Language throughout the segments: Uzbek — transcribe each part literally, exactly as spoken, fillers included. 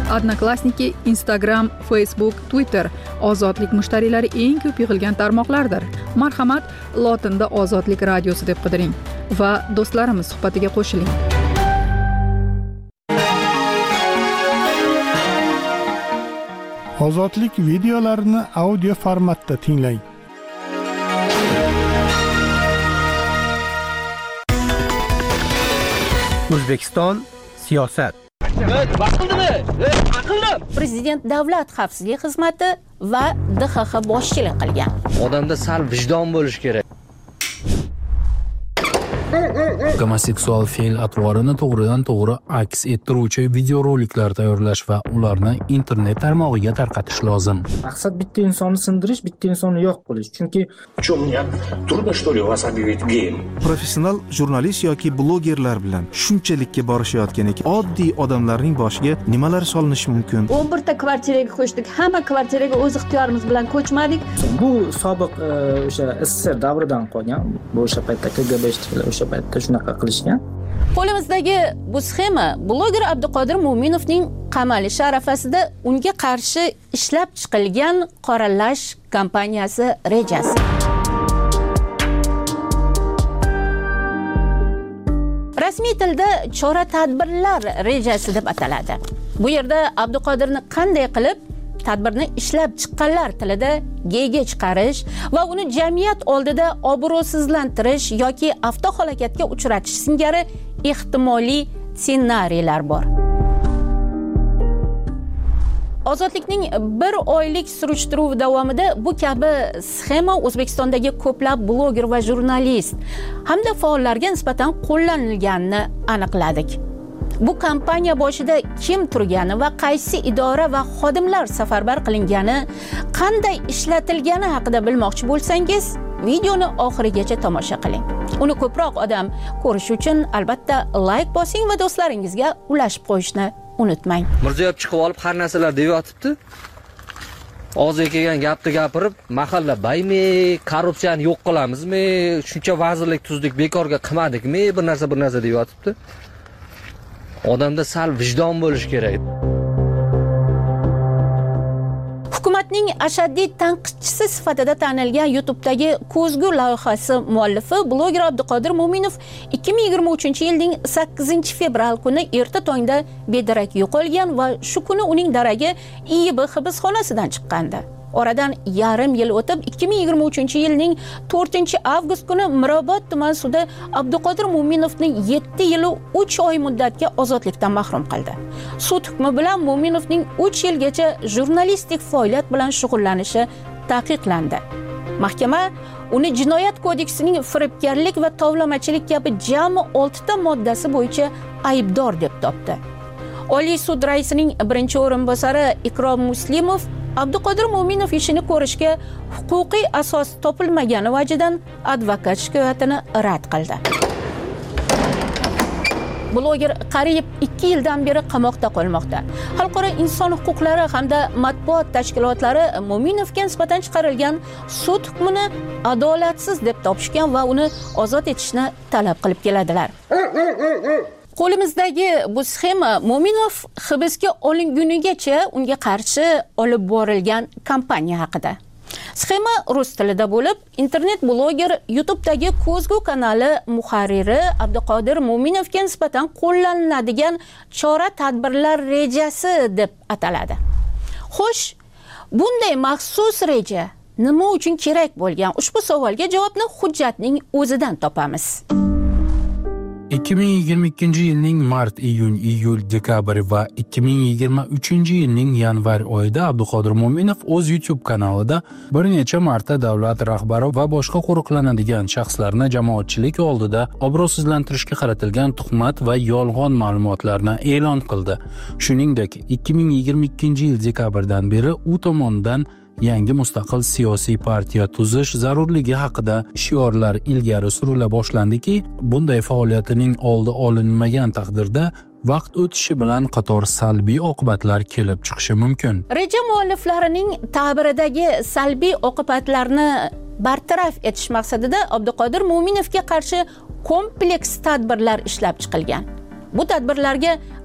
Odnoklassniki, Instagram, Facebook, Twitter ozodlik mushtariylari eng ko'p yig'ilgan tarmoqlardir. Marhamat, lotinda Ozodlik radiosi deb qidiring va do'stlarimiz suhbatiga qo'shiling. Ozodlik videolarini audio formatda tinglang. O'zbekiston siyosat. Prezident Davlat xavfsizlik xizmati va D X X boshchilik qilgan. Odamda sal vijdon bo'lish kerak. Gomoseksual fe'l atvorini to'g'ridan to'g'ri aks ettiruvchi videoroliklar tayyorlash va ularni internet tarmog'iga tarqatish lozim. Maqsad bitta insonni sindirish, bitta insonni yo'q qilish. Chunki Что мне трудно что ли вас объявить геем? Professional jurnalist yoki blogerlar bilan shunchalikka borishayotgan ekan, oddiy odamlarning boshiga nimalar solinishi mumkin? o'n bir ta kvartiraga ko'chdik. Hamma kvartiraga o'z ixtiyorimiz bilan ko'chmadik. bu sobiq o'sha S S R davridan qolgan. Bu o'sha paytda K G B ishchilar o'sha paytda shunaqa qilishgan. Qo'limizdagi bu sxema bloger Abduqodir Mo'minovning qamalishi arafasida unga qarshi ishlab chiqilgan qoralash kampaniyasi rejasi. Rasmiy tilda chora-tadbirlar rejasi deb ataladi. Bu yerda Abduqodirni qanday qilib tadbirni ishlab chiqqanlar tilida geyga chiqarish va uni jamiyat oldida obro'sizlantirish yoki avtohalokatga uchratish singari ehtimoliy ssenariylar bor. Ozodlikning bir oylik surishtiruv davomida bu kabi sxema O'zbekistondagi ko'plab bloger va jurnalist hamda faollarga nisbatan qo'llanilganini aniqladik. Bu kampaniya boshida kim turgani va qaysi idora va xodimlar safarbar qilingani, qanday ishlatilgani haqida bilmoqchi bo'lsangiz, videoni oxirigacha tomosha qiling. Uni ko'proq odam ko'rish uchun albatta like bosing va do'stlaringizga ulashib qo'yishni unutmang. Mirziyoyev chiqib olib har narsalar deb yotibdi. Og'ziga kelgan gapni gapirib, mahalla baymi, korrupsiyani yo'q qilamizmi, shuncha vazirlik tuzdik, bekorga qilmadikmi, bir narsa bir narsa deb yotibdi. Odamda sal vijdon bo'lish kerak. Hukumatning ashaddiy tanqidchisi sifatida tanilgan YouTube'dagi Ko'zgu loyihasi muallifi bloger Abduqodir Mo'minov ikki ming yigirma uchinchi yilning sakkizinchi fevral kuni erta tongda bedarak yo'qolgan va shu kuni uning daragi I Y B hibsxonasidan chiqqandi. Oradan yarim yil o'tib ikki ming yigirma uchinchi yilning to'rtinchi avgust kuni Mirobod tuman sudi Abduqodir Mo'minovning yetti yil uch oy muddatga ozodlikdan mahrum qildi. Sud hukmi bilan Mo'minovning uch yilgacha jurnalistik faoliyat bilan shug'ullanishi taqiqlandi. Mahkama uni Jinoyat kodeksining firibgarlik va tovlamachilik kabi jami olti ta moddasi bo'yicha aybdor deb topdi. Oliy sud raisining birinchi o'rinbosari Ikrom Muslimov Abduqodir Mo'minov ishini ko'rishga huquqiy asos topilmagani vajidan advokat shikoyatini rad qildi. Bloger qariyb ikki yildan beri qamoqda qolmoqda. Xalqaro inson huquqlari hamda matbuot tashkilotlari Mo'minovga nisbatan chiqarilgan sud hukmini adolatsiz deb topishgan va uni ozod etishni talab qilib keladilar. Qo'limizdagi bu sxema Mo'minov hibsga olingunigacha unga qarshi olib borilgan kampaniya haqida. Sxema rus tilida bo'lib, internet bloger YouTube'dagi Ko'zgu kanali muharriri Abduqodir Mo'minovga nisbatan qo'llaniladigan chora-tadbirlar rejasi deb ataladi. Xo'sh, bunday maxsus reja nima uchun kerak bo'lgan? Ushbu savolga javobni hujjatning o'zidan topamiz. ikki ming yigirma ikkinchi yilning mart, iyun, iyul, dekabr va ikki ming yigirma uchinchi yilning yanvar oyida Abduqodir Mo'minov o'z YouTube kanalida bir necha marta davlat rahbari va boshqa qo'riqlanadigan shaxslarni jamoatchilik oldida obro'sizlantirishga qaratilgan tuhmat va yolg'on ma'lumotlarni e'lon qildi. Shuningdek, ikki ming yigirma ikkinchi yil dekabrdan beri u tomonidan yangi mustaqil siyosiy partiya tuzish zarurligi haqida shiorlar ilgari surila boshlandiki, bunday faoliyatining oldi olinmagan taqdirda vaqt o'tishi bilan qator salbiy oqibatlar kelib chiqishi mumkin. Reja mualliflarining ta'biridagi salbiy oqibatlarni bartaraf etish maqsadida Abduqodir Mo'minovga qarshi kompleks tadbirlar ishlab chiqilgan. Bu tadbirlarga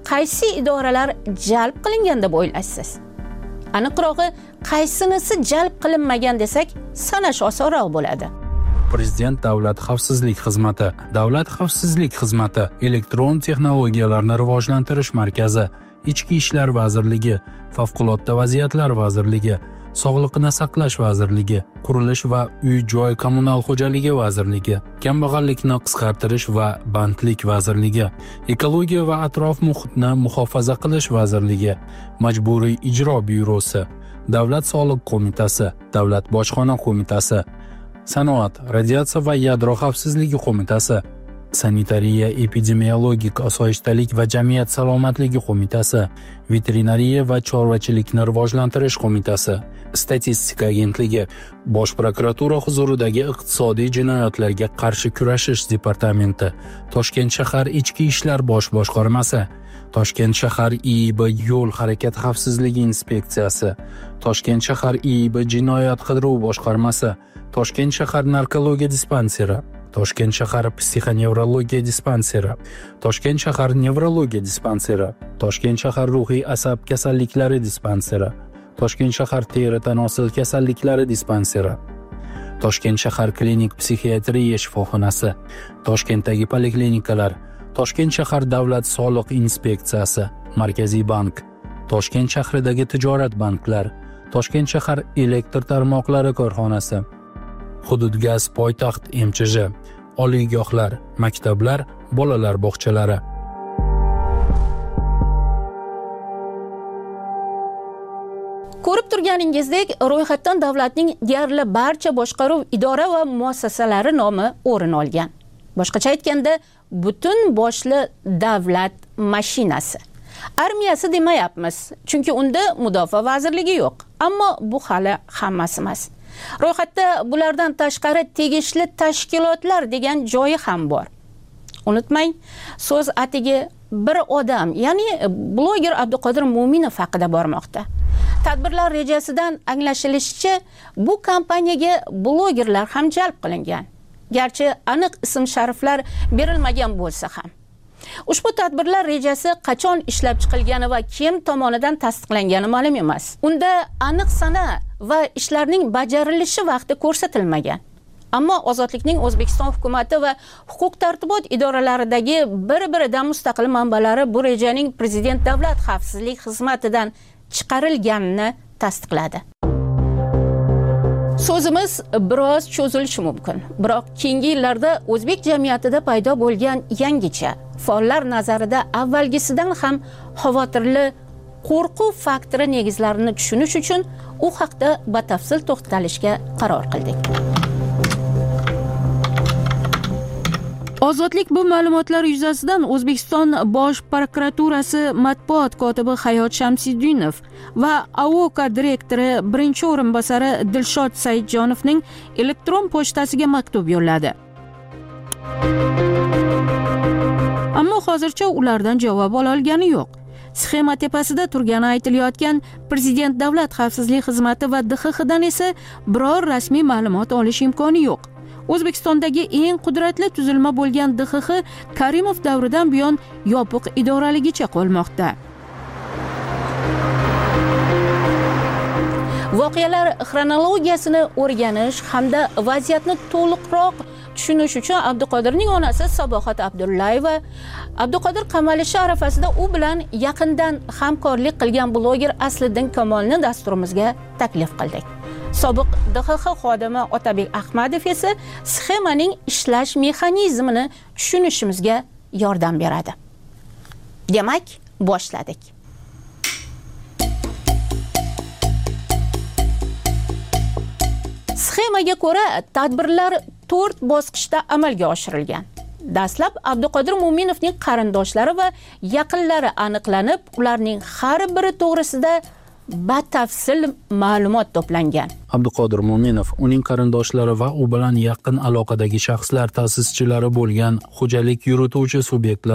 qaysi idoralar jalb qilingan deb o'ylaysiz? Aniqrog'i, qaysinisi jalb qilinmagan desak, sanash osonroq bo'ladi. Prezident Davlat xavfsizlik xizmati, Davlat xavfsizlik xizmati, Elektron texnologiyalarni rivojlantirish markazi, Ichki ishlar vazirligi, Favqulodda vaziyatlar vazirligi, Sog'liqni saqlash vazirligi, Qurilish va uy-joy kommunal xo'jaligi vazirligi, Kambag'allikni qisqartirish va bandlik vazirligi, Ekologiya va atrof muhitni muhofaza qilish vazirligi, Majburiy ijro byurosi, Davlat soliq qo'mitasi, Davlat bojxona qo'mitasi, Sanoat, radiatsiya va yadro xavfsizligi qo'mitasi, Sanitariya, epidemiologik osoyishtalik va jamiyat salomatligi qo'mitasi, Veterinariya va chorvachilikni rivojlantirish qo'mitasi, Statistika agentligi, Bosh prokuratura huzuridagi iqtisodiy jinoyatlarga qarshi kurashish departamenti, Toshkent shahar ichki ishlar bosh boshqarmasi, Toshkent shahar I I B yo'l harakati xavfsizligi inspeksiyasi, Toshkent shahar I I B jinoyat qidiruv boshqarmasi, Toshkent shahar narkologiya dispanseri, Toshkent shahar psixonevrologiya dispanseri, Toshkent shahar nevrologiya dispanseri, Toshkent shahar ruhiy asab kasalliklari dispanseri, Toshkent shahar teri tanosil kasalliklari dispanseri, Toshkent shahar klinik psixiatriya shifoxonasi, Toshkentdagi poliklinikalar, Toshkent shahar davlat soliq inspeksiyasi, Markaziy bank, Toshkent shahridagi tijorat banklar, Toshkent shahar elektr tarmoqlari korxonasi, Hududgaz poytaxt M Ch J, oliygohlar, maktablar, bolalar bog'chalari. Ko'rib turganingizdek, ro'yxatdan davlatning deyarli barcha boshqaruv idora va muassasalari nomi o'rin olgan. Boshqacha aytganda, butun boshli davlat mashinasi. Armiyasi demayapmiz, chunki unda mudofaa vazirligi yo'q. Ammo bu hali hammasi emas. Ro'yxatda bulardan tashqari tegishli tashkilotlar degan joyi ham bor. Unutmang, so'z atigi bir odam, ya'ni bloger Abduqodir Mo'minov haqida bormoqda. Tadbirlar rejasidan anglashilishicha, bu kompaniyaga blogerlar ham jalb qilingan. Garchi aniq ism-shariflar berilmagan bo'lsa ham. Ushbu tadbirlar rejasi qachon ishlab chiqilgani va kim tomonidan tasdiqlangani ma'lum emas. Unda aniq sana va ishlarning bajarilishi vaqti ko'rsatilmagan. Ammo Ozodlikning O'zbekiston hukumatı va huquq tartibot idoralaridagi bir-biridan mustaqil manbalari bu rejaning Prezident Davlat xavfsizlik xizmatidan chiqarilganini tasdiqladi. So'zimiz biroz cho'zilishi mumkin, biroq keyingi yillarda o'zbek jamiyatida paydo bo'lgan yangicha, faollar nazarida avvalgisidan ham xavotirli qo'rquv faktori negizlarini tushunish uchun u haqda batafsil to'xtalishga qaror qildik. Ozodlik bu ma'lumotlar yuzasidan O'zbekiston Bosh prokuraturasi matbuot kotibi Hayot Shamsiddinov va A O K direktori birinchi o'rinbosari Dilshod Saidjonovning elektron pochtasiga maktub yo'lladi. Ammo hozircha ulardan javob ola olgani yo'q. Sxema tepasida turgani aytilayotgan Prezident Davlat xavfsizlik xizmati va D X X dan esa biror rasmiy ma'lumot olish imkoni yo'q. O'zbekistondagi eng qudratli tuzilma bo'lgan D X X Karimov davridan buyon yopiq idoraligicha qolmoqda. Voqealar xronologiyasini o'rganish hamda vaziyatni to'liqroq tushunish uchun Abduqodirning onasi Sabohat Abdullayeva Abduqodir qamalishi arafasida u bilan yaqindan hamkorlik qilgan bloger Asliddin Kamolni dasturimizga taklif qildik. Sobiq D X X xodimi Otabek Ahmadov esa sxemaning ishlash mexanizmini tushunishimizga yordam beradi. Demak, boshladik. Sxemaga ko'ra tadbirlar to'rt bosqichda amalga oshirilgan. Dastlab Abduqodir Mo'minovning qarindoshlari va yaqinlari aniqlanib, ularning har biri to'g'risida batafsil ma'lumot to'plangan. Abduqodir Mo'minov, uning qarindoshlari va u bilan yaqin aloqadagi shaxslar ta'sischilari bo'lgan xo'jalik yurituvchi subyektlarni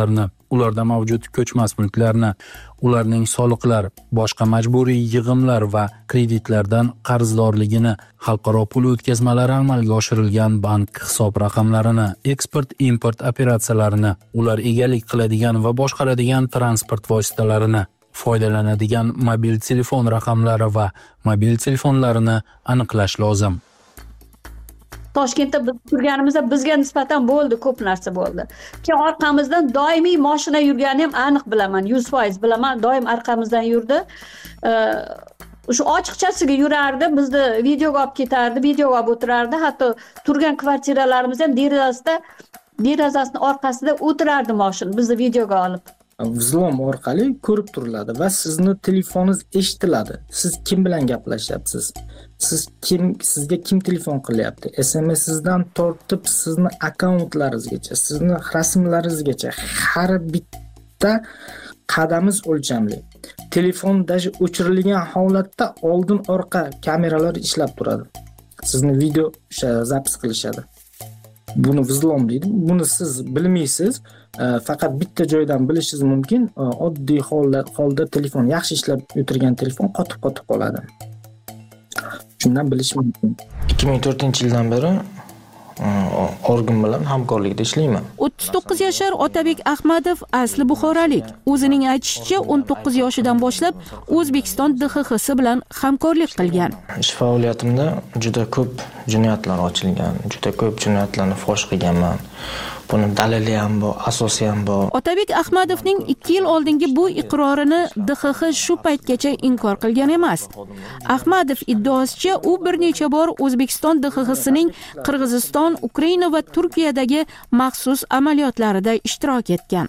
ularda mavjud ko'chmas mulklarni, ularning soliqlar, boshqa majburiy yig'imlar va kreditlardan qarzdorligini, xalqaro pul o'tkazmalari amalga oshirilgan bank hisob raqamlarini, eksport-import operatsiyalarini, ular egalik qiladigan va boshqaradigan transport vositalarini, foydalanadigan mobil telefon raqamlari va mobil telefonlarini aniqlash lozim. Toshkentda biz turganimizda bizga nisbatan bo'ldi, ko'p narsa bo'ldi. Keyin orqamizdan doimiy mashina yurganini ham aniq bilaman, yuz foiz bilaman, doim orqamizdan yurdi. O'sha ochiqchasiga yurardi, bizni videoga olib ketardi, videoga olib o'tirardi, hatto turgan kvartiralarimiz ham derazasida, derazasining orqasida o'tirardi mashina, bizni videoga olib. Vzlom orqali ko'rib turiladi va sizni telefoningiz eshitiladi. Siz kim bilan gaplashyapsiz? Siz kim, sizga kim telefon qilyapti? S M S sizdan tortib sizni akkauntlaringizgacha, sizni rasmlaringizgacha har bitta qadamingiz o'lchamli. Telefon даже o'chirilgan holatda oldin orqa kameralar ishlab turadi. Sizni video o'sha zapis qilishadi. Buni vzlom deydi. Buni siz bilmaysiz. Faqat bitta joydan bilishingiz mumkin. Oddiy holda holda telefon, yaxshi ishlab o'tirgan telefon qotib-qotib qoladi. Shundan bilish mumkin. ikki ming to'rtinchi yildan beri organ bilan hamkorlikda ishlayman. o'ttiz to'qqiz yashar Otabek Ahmadov asli buxorolik. O'zining aytishicha, o'n to'qqiz yoshidan boshlab O'zbekiston D X X bilan hamkorlik qilgan. Ish faoliyatimda juda ko'p jinoyatlar ochilgan, juda ko'p jinoyatlarni fosh qilganman. Buni dalili ham bor, asosi ham bor. Otabek Ahmadovning ikki yil oldingi bu iqrorini D X X shu paytgacha inkor qilgan emas. Ahmadov iddaosicha, u bir necha bor O'zbekiston D X X'ning Qirg'iziston, Ukraina va Turkiyadagi maxsus amaliyotlarida ishtirok etgan.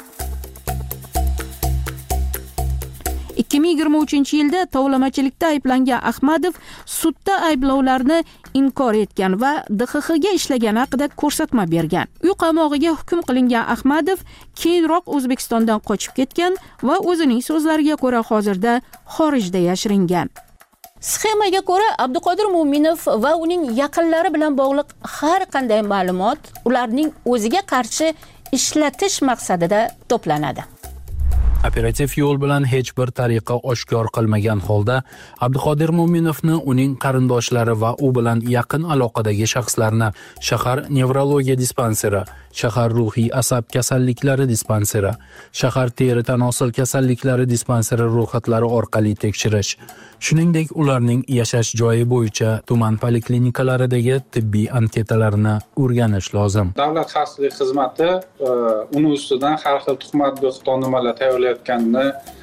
ikki ming yigirma uchinchi yilda tovlamachilikda ayblangan Ahmadov sudda ayblovlarni inkor etgan va D X X ga ishlagani haqida ko'rsatma bergan. Uy qamog'iga hukm qilingan Ahmadov keyinroq O'zbekistondan qochib ketgan va o'zining so'zlariga ko'ra hozirda xorijda yashiringan. Sxemaga ko'ra Abduqodir Mo'minov va uning yaqinlari bilan bog'liq har qanday ma'lumot ularning o'ziga qarshi ishlatish maqsadida to'planadi. Operativ yo'l bilan hech bir tariqa oshkor qilmagan holda Abduqodir Mo'minovni uning qarindoshlari va u bilan yaqin aloqadagi shaxslarni shahar nevrologiya dispanseri, shahar ruhiy asab kasalliklari dispanseri, shahar teri tanosil kasalliklari dispanseri ro'yxatlari orqali tekshirish, shuningdek ularning yashash joyi bo'yicha tuman poliklinikalaridagi tibbiy anketalarini o'rganish lozim. Davlat xavfsizlik xizmati uni ustidan har xil tuhmat bo'xtonnomalar tayyorlayotganini,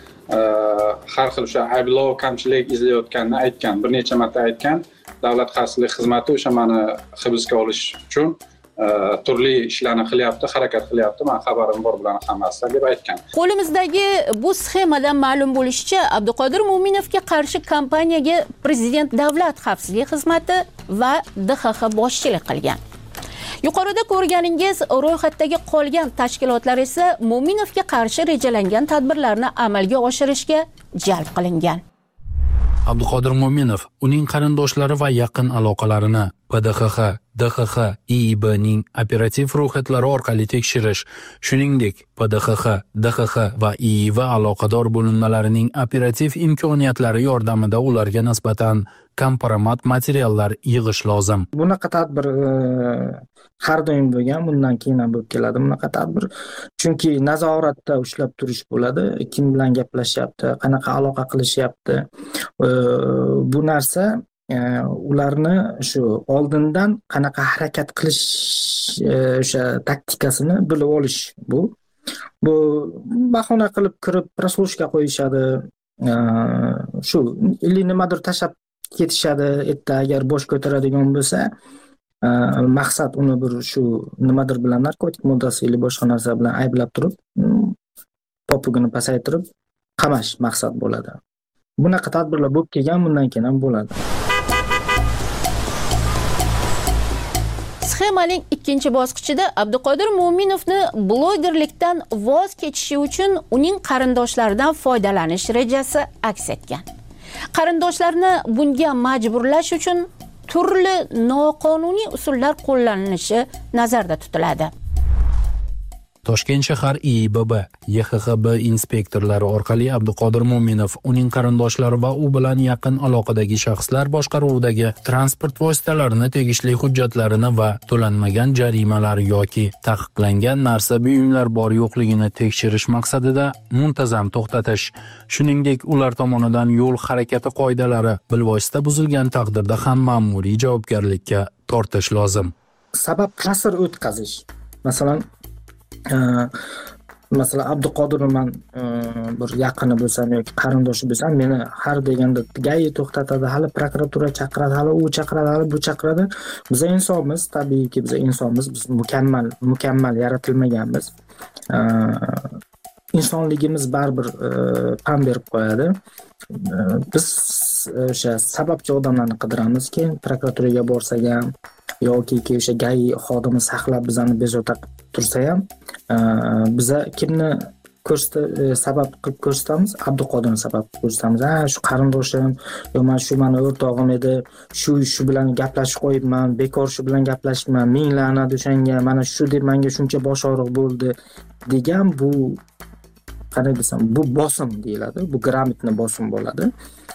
har xil o'sha ayblov, kamchilik izlayotganini aytgan, bir necha marta aytgan. Davlat xavfsizlik xizmati o'sha meni hibsga olish uchun turli ishlarni qilyapti, harakat qilyapti. Men xabarim bor bilan hammasi deb aytgan. Qo'limizdagi bu sxemadan ma'lum bo'lishicha, Abduqodir Mo'minovga qarshi kompaniyaga Prezident Davlat xavfsizlik xizmati va D X X boshchilik qilgan. Yuqorida ko'rganingiz ro'yxatdagi qolgan tashkilotlar esa Mo'minovga qarshi rejalangan tadbirlarni amalga oshirishga jalb qilingan. Abduqodir Mo'minov uning qarindoshlari va yaqin aloqalarini P D X X, D X X, I I B ning operativ ro'yxatlari orqali tekshirish, shuningdek P D X X, D X X va I I B aloqador bo'linmalarining operativ imkoniyatlari yordamida ularga nisbatan kompromat materiallar yig'ish lozim. Bunaqa tadbir har doim bo'lgan, bundan keyin ham bo'lib keladi bunaqa tadbir. Chunki nazoratda ushlab turish bo'ladi, kim bilan gaplashyapti, qanaqa aloqa qilishyapti. Bu narsa ularni shu oldindan qanaqa harakat qilish o'sha taktikasini bilib olish bu. Bu bahona qilib kirib proslушка qo'yishadi. Shu nimadir tashab ketishadi. Erta agar bosh ko'taradigan bo'lsa, maqsad uni bir shu nimadir bilan narkotik moddasi yoki boshqa narsa bilan ayblab turib, popugini pasaytirib qamash maqsad bo'ladi. Bunaqa tadbirlar bo'lib kelgan, bundan keyin ham bo'ladi. Sxemaning ikkinchi bosqichida Abduqodir Mo'minovni blogerlikdan voz kechishi uchun uning qarindoshlaridan foydalanish rejasi aks etgan. Qarindoshlarni bunga majburlash uchun turli noqonuniy usullar qo'llanilishi nazarda tutiladi. Toshkent shahar I I B B, Y X X B inspektorlari orqali Abduqodir Mo'minov, uning qarindoshlari va u bilan yaqin aloqadagi shaxslar boshqaruvidagi transport vositalarini tegishli hujjatlarini va to'lanmagan jarimalar yoki taqiqlangan narsa buyumlar bor yo'qligini tekshirish maqsadida muntazam to'xtatish, shuningdek ular tomonidan yo'l harakati qoidalari bilvosita buzilgan taqdirda ham ma'muriy javobgarlikka tortish lozim. Sabab qasr o'tkazish. Masalan, masalan Abduqodir man bir yaqini bo'lsam yoki qarindoshi bo'lsam, meni har deganda gai to'xtatadi, hali prokuratura chaqiradi, hali u chaqiradi, hali bu chaqiradi. Biz insonmiz, tabiiyki biz insonmiz, biz mukammal, mukammal yaratilmaganmiz. Insonligimiz baribir pam berib qo'yadi. Biz o'sha sababchi odamlarni qidiramiz, keyin prokuraturaga borsak ham yoki o'sha gai xodimi saqlab bizani bezovta tursa ham, biza kimni ko'rsata sabab qilib ko'rsatamiz? Abduqodirni sabab qilib ko'rsatamiz. Ha, shu qarindoshim, yo men shu meni o'rtog'im edi, shu shu bilan gaplashib qo'yibman, bekor shu bilan gaplashibman, ming la'nat o'shanga, mana shu deb menga shuncha bosh og'riq bo'ldi degan, bu qanday desam, bu bosim deyiladi, bu gрамотный bosim bo'ladi.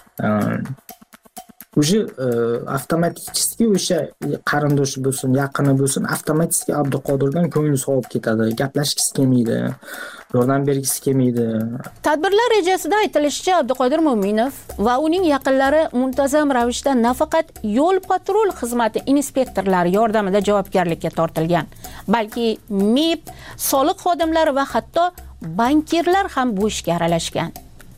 Уже avtomatik o'sha qarindoshi bo'lsin, yaqini bo'lsin, avtomatik Abduqodirdan ko'ngli sovib ketadi, gaplashgisi kelmaydi, yordam bergisi kelmaydi. Tadbirlar rejasida aytilishicha, Abduqodir Mo'minov va uning yaqinlari muntazam ravishda nafaqat yo'l patrul xizmati inspektorlari yordamida javobgarlikka tortilgan, balki M I B, soliq xodimlari va hatto bankirlar ham bu ishga aralashgan.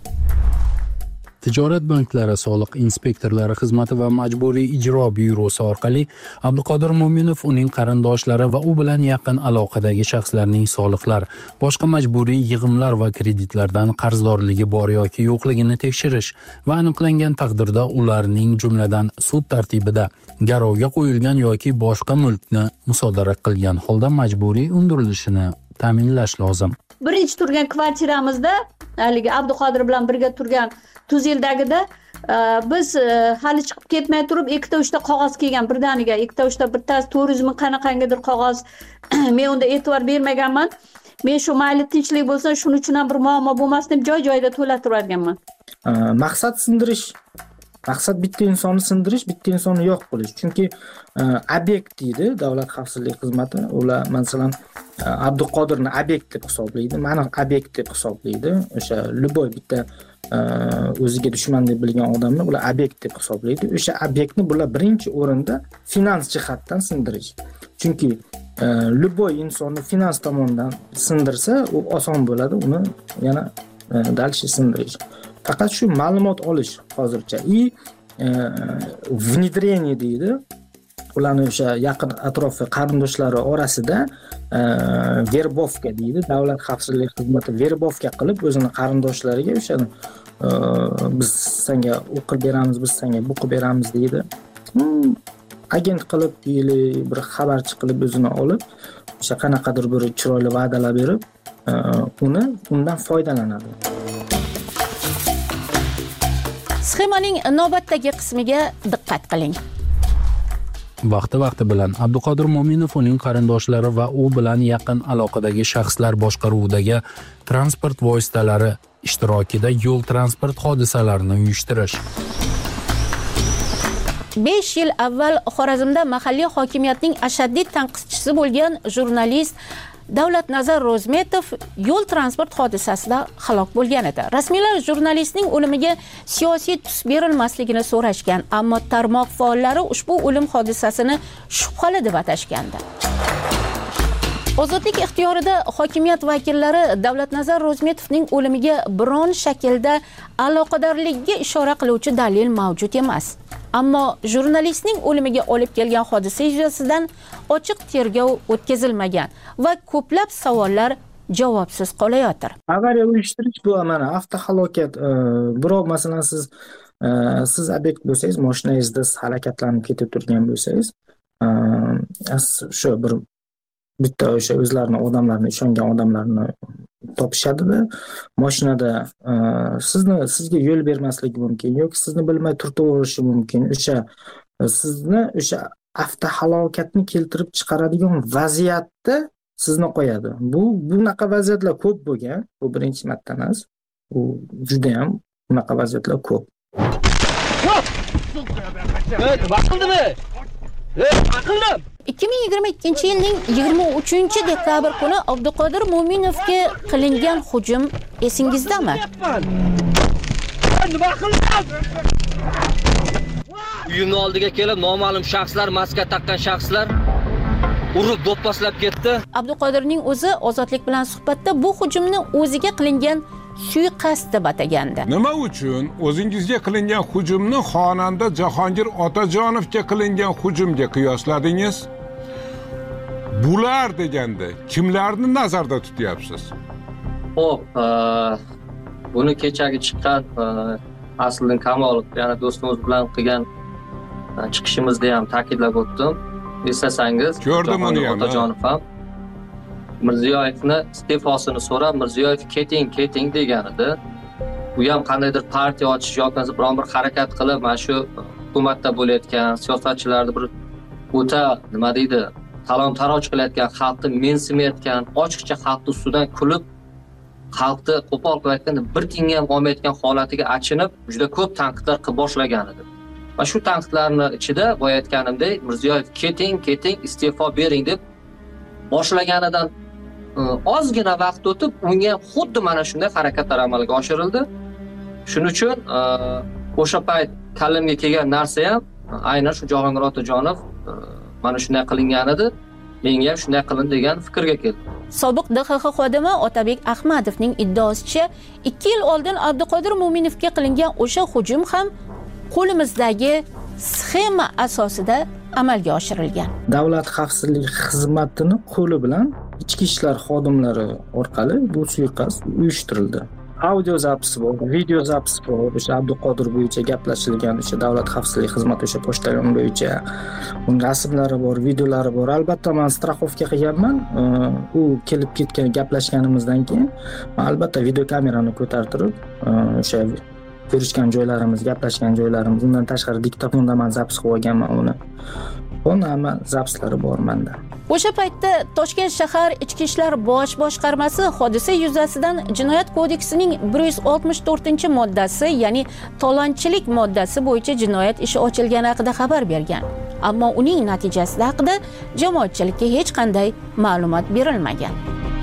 Tijorat banklari soliq inspektorlari xizmati va majburiy ijro byurosi orqali Abduqodir Mo'minov, uning qarindoshlari va u bilan yaqin aloqadagi shaxslarning soliqlar, boshqa majburiy yig'imlar va kreditlardan qarzdorligi bor yoki yo'qligini tekshirish va aniqlangan taqdirda ularning jumladan sud tartibida garovga qo'yilgan yoki boshqa mulkni musodara qilgan holda majburiy undirilishini ta'minlash lozim. Birinchi turgan kvartiramizda, haligi Abduqodir bilan birga turgan Tuzeldagida biz hali chiqib ketmay turib ikkita uchta qog'oz kelgan birdaniga, ikkita uchta bittasi to'rt yuz ming qanaqangidir qog'oz. Men unda e'tibor bermaganman. Men shu mayli tinchlik bo'lsin, shuning uchun ham bir muammo bo'lmasin deb joy-joyida to'latib o'rganman. Maqsad sindirish. Maqsad bitta insonni sindirish, bitta insonni yo'q qilish. Chunki obyekt deydi Davlat xavfsizlik xizmati. Ular masalan Abduqodirni obyekt deb hisoblaydi, meni obyekt deb hisoblaydi. O'sha любой bitta o'ziga dushman deb bilgan odamni ular obyekt deb hisoblaydi. O'sha obyektni bular birinchi o'rinda finans jihatdan sindirish. Chunki любой insonni finans tomonidan sindirsa, u oson bo'ladi, uni yana dalshi sindirish. Faqat shu ma'lumot olish hozircha и внедрение deydi. Ularning o'sha yaqin atrofi qarindoshlari orasida verbovka deydi. Davlat xavfsizlik xizmati verbovka qilib o'zini qarindoshlariga o'sha biz senga o'qib beramiz, biz senga bu qilib beramiz deydi. Agent qilib deyli bir xabarchi qilib o'zini olib, o'sha qanaqadir bir chiroyli va'dalar berib, uni undan foydalanadi. Sxemaning navbatdagi qismiga diqqat qiling. Vaqti-vaqti bilan Abduqodir Mo'minov, uning qarindoshlari va u bilan yaqin aloqadagi shaxslar boshqaruvidagi transport vositalari ishtirokida yo'l transport hodisalarini uyushtirish. besh yil avval Xorazmda mahalliy hokimiyatning ashaddiy tanqidchisi bo'lgan jurnalist Davlatnazar Ro'zmetov yo'l transport hodisasida halok bo'lgan edi. Rasmiylar jurnalistning o'limiga siyosiy tus berilmasligini so'rashgan, ammo tarmoq faollari ushbu o'lim hodisasini shubhali deb atashgandi. Ozodlik ixtiyorida hokimiyat vakillari Davlatnazar Ro'zmetovning o'limiga biron shaklda aloqadorligiga ishora qiluvchi dalil mavjud emas. Ammo jurnalistning o'limiga olib kelgan hodisa yuzasidan ochiq tergov o'tkazilmagan va ko'plab savollar javobsiz qolayotir. Avariya uyushtirish bu mana avtohalokat. Birov masalan siz siz obyekt bo'lsangiz, mashinangizda harakatlanib ketib turgan bo'lsangiz, shu bir bitta o'sha o'zlarini odamlarni, ishongan odamlarni topishadi-da, mashinada sizni sizga yo'l bermasligi mumkin yoki sizni bilmay turtib o'rishi mumkin. O'sha sizni o'sha avtohalokatni keltirib chiqaradigan vaziyatda sizni qo'yadi. Bu bunaqa vaziyatlar ko'p bo'lgan. Bu birinchi marta emas. Bu juda ham bunaqa vaziyatlar ko'p. Vaqildimi? Aqldim. ikki ming yigirma ikkinchi yilning yigirma uchinchi dekabr kuni Abduqodir Mo'minovga qilingan hujum esingizdami? Nima qildim? Uyimning oldiga kelib noma'lum shaxslar, maska taqqan shaxslar urib do'pposlab ketdi. Abduqodirning o'zi Ozodlik bilan suhbatda bu hujumni o'ziga qilingan suiqasd deb atagandi. Nima uchun o'zingizga qilingan hujumni xonanda Jahongir Otajonovga qilingan hujumga qiyosladingiz? Bular deganda kimlarni nazarda tutyapsiz? Xo'p, buni kechagi chiqqan Asliddin Kamolov, ya'ni do'stimiz bilan qilgan chiqishimizda ham ta'kidlab o'tdim. Eslasangiz, ko'rdim uni ham. Otajonov ham Mirziyoyevni iste'fosini so'rab, Mirziyoyev keting, keting degan edi. Bu ham qandaydir partiya ochish yoki biron bir harakat qilib, mana shu hukumatda bo'layotgan siyosatchilarni bir o'ta nima deydi, talon-taroj qilayotgan, xalqni mensimayotgan, ochiqcha xalq ustidan kulib, xalqni qo'pol qilayotganda bir tiyinga ham olmayotgan holatiga achinib, juda ko'p tanqidlar qilib boshlagan edi. Va shu tanqidlarning ichida boya aytganimdek, Mirziyoyev keting, keting, iste'fo bering deb boshlaganidan ozgina vaqt o'tib, unga xuddi mana shunday harakatlar amalga oshirildi. Shuning uchun o'sha payt kallamga kelgan narsa ham aynan shu Jahongir Otajonov mana shunday qilingan edi. Menga ham shunday qilin degan fikrga keldim. Sobiq D X X xodimi Otabek Ahmadovning iddaosicha ikki yil oldin Abduqodir Mo'minovga qilingan o'sha hujum ham qo'limizdagi sxema asosida amalga oshirilgan. Davlat xavfsizlik xizmatini qo'li bilan ichki ishlar xodimlari orqali bu suiqasd uyushtirildi. Audio zapisi bor, video zapisi bor. O'sha Abduqodir bo'yicha gaplashilgan o'sha davlat xavfsizlik xizmati o'sha pochtalyon bo'yicha uning rasmlari bor, videolari bor. Albatta men strafovka qilganman. U kelib ketgan gaplashganimizdan keyin men albatta video kamerani ko'tartirib o'sha ko'rishgan joylarimiz, gaplashgan joylarimiz, undan tashqari diktofonda men zapis qilib olganman uni. Buni hamma zapislari bor menda. O'sha paytda Toshkent shahar Ichki ishlar bosh boshqarmasi hodisa yuzasidan Jinoyat kodeksining bir yuz oltmish to'rtinchi moddasi, ya'ni talonchilik moddasi bo'yicha jinoyat ishi ochilgani haqida xabar bergan. Ammo uning natijasi haqida jamoatchilikka hech qanday ma'lumot berilmagan.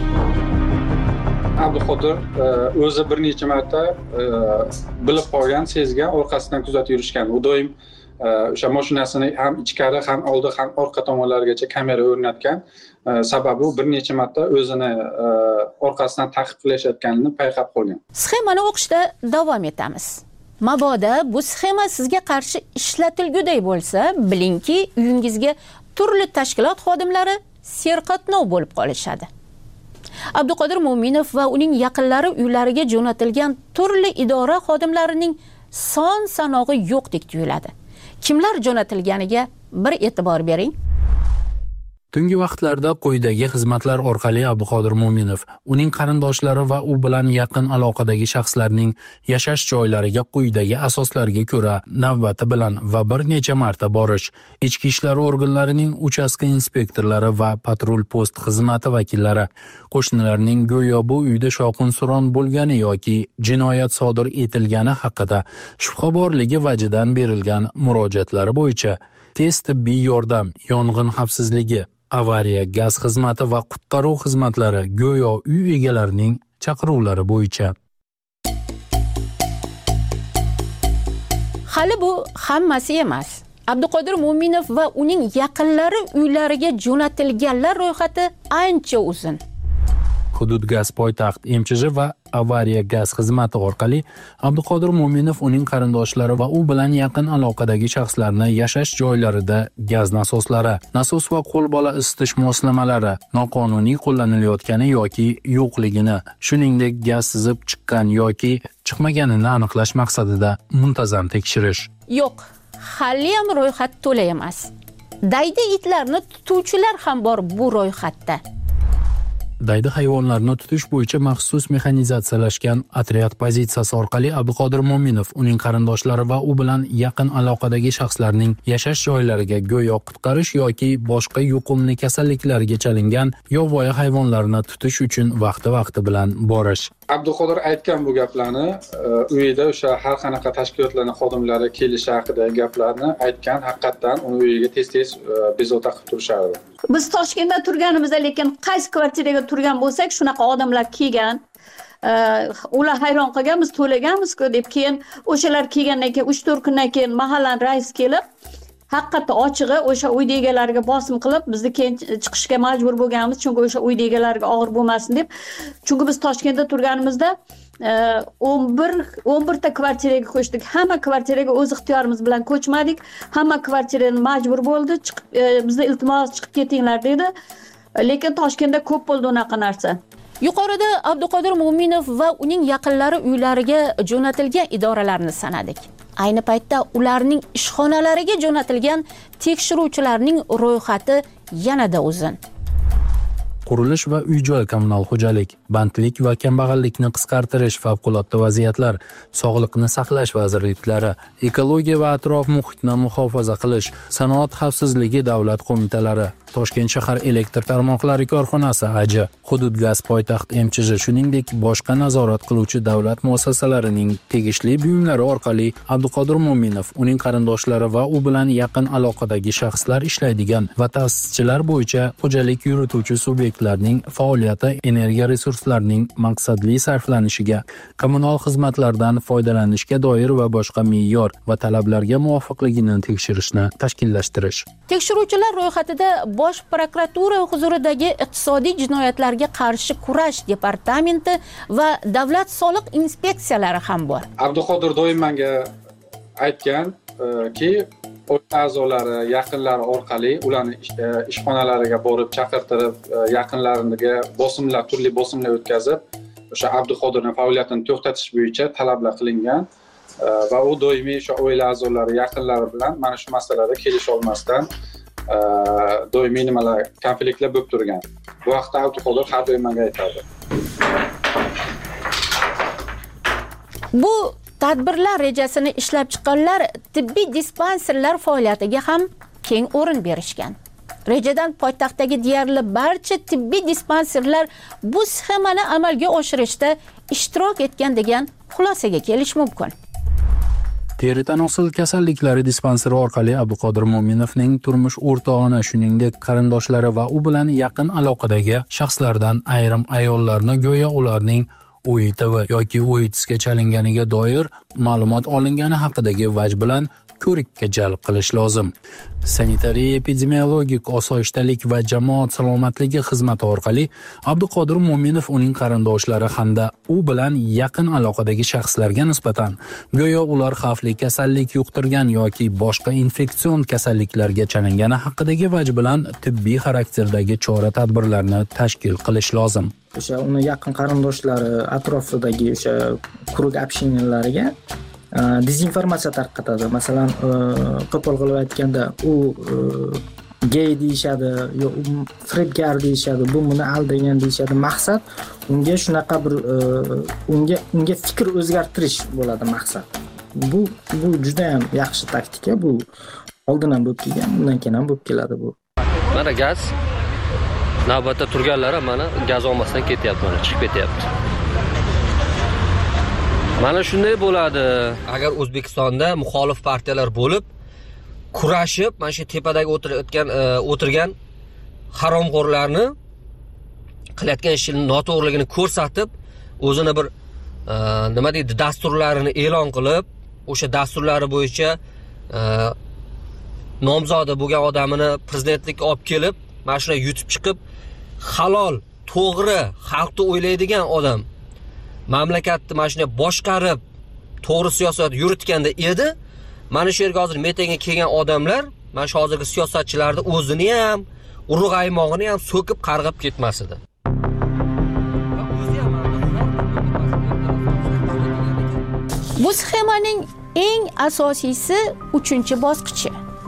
Abduqodir o'zi bir necha marta bilib qolgan, sezgan, orqasidan kuzatib yurishgan. U doim o'sha mashinasini ham ichkari, ham oldi, ham orqa tomonlarigacha kamera o'rnatgan. Sababi u bir necha marta o'zini orqasidan ta'qib qilishayotganini payqab qolgan. Sxemani o'qishda davom etamiz. Mabodo bu sxema sizga qarshi ishlatilguday bo'lsa, bilingki, uyingizga turli tashkilot xodimlari serqatnov bo'lib qolishadi. Abduqodir Mo'minov va uning yaqinlari uylariga jo'natilgan turli idora xodimlarining son sanog'i yo'qdek tuyuladi. Kimlar jo'natilganiga bir e'tibor bering. Tungi vaqtlarda quyidagi xizmatlar orqali Abduqodir Mo'minov, uning qarindoshlari va u bilan yaqin aloqadagi shaxslarning yashash joylariga quyidagi asoslarga ko'ra navbati bilan va bir necha marta borish, ichki ishlar organlarining uchastka inspektorlari va patrul post xizmati vakillari, qo'shnilarning go'yo bu uyda shovqin-suron bo'lgani yoki jinoyat sodir etilgani haqida shubha borligi vajidan berilgan murojaatlari bo'yicha tez tibbiy yordam, yong'in xavfsizligi, avariya, gaz xizmati va qutqaruv xizmatlari go'yo uy egalarining chaqiruvlari bo'yicha. Hali bu hammasi emas. Abduqodir Mo'minov va uning yaqinlari uylariga jo'natilganlar ro'yxati ancha uzun. Hudud gaz poytaxt M Ch J va avariya gaz xizmati orqali Abduqodir Mo'minov, uning qarindoshlari va u bilan yaqin aloqadagi shaxslarni yashash joylarida gaz nasoslari, nasos va qo'lbola isitish moslamalari noqonuniy qo'llanilayotgani yoki yo'qligini, shuningdek gaz sizib chiqqan yoki chiqmaganini aniqlash maqsadida muntazam tekshirish. Yo'q, hali ham ro'yxat to'la emas. Daydi itlarni tutuvchilar ham bor bu ro'yxatda. daydi hayvonlarni tutish bo'yicha maxsus mexanizatsiyalashgan otryad pozitsiyasi orqali Abduqodir Mo'minov uning qarindoshlari va u bilan yaqin aloqadagi shaxslarning yashash joylariga go'yo qutqarish yoki boshqa yuqumli kasalliklarga chalingan yovvoyi hayvonlarni tutish uchun vaqti-vaqti bilan borish. Abduqodir aytgan bu gaplarni uyida o'sha har qanaqa tashkilotlarning xodimlari kelishi haqidagi gaplarni aytgan, haqiqatan uni uyiga tez-tez bezovta qilib turishardi. Biz Toshkentda turganimizda, lekin qaysi kvartiraga turgan bo'lsak, shunaqa odamlar kelgan. Ular hayron qolgan, biz to'laganmiz-ku deb, keyin o'shalar kelgandan keyin uch to'rt kundan keyin mahallaning raisi kelib, haqiqatda ochig'i o'sha uyda egalariga bosim qilib, bizni keyin chiqishga majbur bo'lganmiz, chunki o'sha uyda egalariga og'ir bo'lmasin deb. Chunki biz Toshkentda turganimizda o'n bir o'n bir ta kvartiraga ko'chdik. Hamma kvartiraga o'z ixtiyorimiz bilan ko'chmadik. Hamma kvartirani majbur bo'ldi, chiqib bizni iltimos chiqib ketinglar dedi. Lekin Toshkentda ko'p bo'ldi unaqa narsa. Yuqorida Abduqodir Mo'minov va uning yaqinlari uylariga jo'natilgan idoralarni sanadik. Ayni paytda ularning ishxonalariga jo'natilgan tekshiruvchilarning ro'yxati yanada uzun. Qurilish va uy-joy kommunal xo'jalik, bandlik va kambag'allikni qisqartirish favqulodda vaziyatlar, sog'liqni saqlash vazirliklari, ekologiya va atrof muhitni muhofaza qilish, sanoat xavfsizligi davlat qo'mitalari, Toshkent shahar elektr tarmoqlari korxonasi A J, Hudud gaz poytaxt M Ch J, shuningdek boshqa nazorat qiluvchi davlat muassasalarining tegishli buyumlari orqali Abduqodir Mo'minov, uning qarindoshlari va u bilan yaqin aloqadagi shaxslar ishlaydigan va ta'sischilar bo'yicha xo'jalik yurituvchi subyektlarning faoliyati energiya resurslarining maqsadli sarflanishiga, kommunal xizmatlardan foydalanishga doir va boshqa me'yor va talablarga muvofiqligini tekshirishni tashkillashtirish. Tekshiruvchilar ro'yxatida Bosh prokuratura huzuridagi iqtisodiy jinoyatlarga qarshi kurash departamenti va davlat soliq inspeksiyalari ham bor. Abduqodir doim menga aytganki, a'zolari, yaqinlari orqali ularni ishxonalariga borib chaqirtirib, yaqinlariga bosimlar, turli bosimlar o'tkazib, o'sha Abduqodirning faoliyatini to'xtatish bo'yicha talablar qilingan va u doimiy o'sha oila a'zolari, yaqinlari bilan mana shu masalada kelisha olmasdan doimiy nimalar, konfliktlar bo'lib turgan. Bu haqda Abduqodir har doim menga aytadi. Bu tadbirlar rejasini ishlab chiqqanlar tibbiy dispanserlar faoliyatiga ham keng o'rin berishgan. Rejadan poytaxtdagi deyarli barcha tibbiy dispanserlar bu sxemani amalga oshirishda ishtirok etgan degan xulosaga kelish mumkin. Teri tanosil kasalliklari dispanseri orqali Abduqodir Mo'minovning turmush o'rtog'ini, shuningdek qarindoshlari va u bilan yaqin aloqadagi shaxslardan ayrim ayollarni go'yo ularning O I T V yoki O I T S ga chalinganiga doir ma'lumot olingani haqidagi vaj bilan ko'rikka jalb qilish lozim. Sanitariya epidemiologik osoyishtalik va jamoat salomatligi xizmati orqali Abduqodir Mo'minov, uning qarindoshlari hamda u bilan yaqin aloqadagi shaxslarga nisbatan go'yo ular xavfli kasallik yuqtirgan yoki boshqa infeksion kasalliklarga chalingani haqidagi vaj bilan tibbiy xarakterdagi chora-tadbirlarni tashkil qilish lozim. O'sha uni yaqin qarindoshlari, atrofidagi o'sha quruq общениялariga dezinformatsiya tarqatadi. Masalan, qo'pol qilib aytganda, u gay deyishadi, yo firibgar deyishadi, bu buni aldagan deyishadi. Maqsad unga shunaqa bir unga unga fikr o'zgartirish bo'ladi maqsad. Bu bu juda ham yaxshi taktika. Bu oldin ham bo'lib kelgan, bundan keyin ham bo'lib keladi bu. Mana gaz navbatda turganlari mana gaz olmasdan ketyapti, mana chiqib ketyapti. Mana shunday bo'ladi. Agar O'zbekistonda muxolif partiyalar bo'lib, kurashib, mana shu tepadagi o'tirgan o'tirgan haromxo'rlarni qilayotgan ishini noto'g'riligini ko'rsatib, o'zini bir nima deydi, dasturlarini e'lon qilib, o'sha dasturlari bo'yicha nomzodi bo'lgan odamini prezidentlikka olib kelib, mana shunday yutib chiqib, halol, to'g'ri, xalqni o'ylaydigan odam mamlakatni mana shunday boshqarib, to'g'ri siyosat yuritganda edi. Mana shu yerga hozir metingga kelgan odamlar, mana shu hozirgi siyosatchilarni o'zini ham, urug' aymog'ini ham so'kib qarg'ab ketmas edi. Bu sxemaning eng asosiysi uchinchi bosqichi.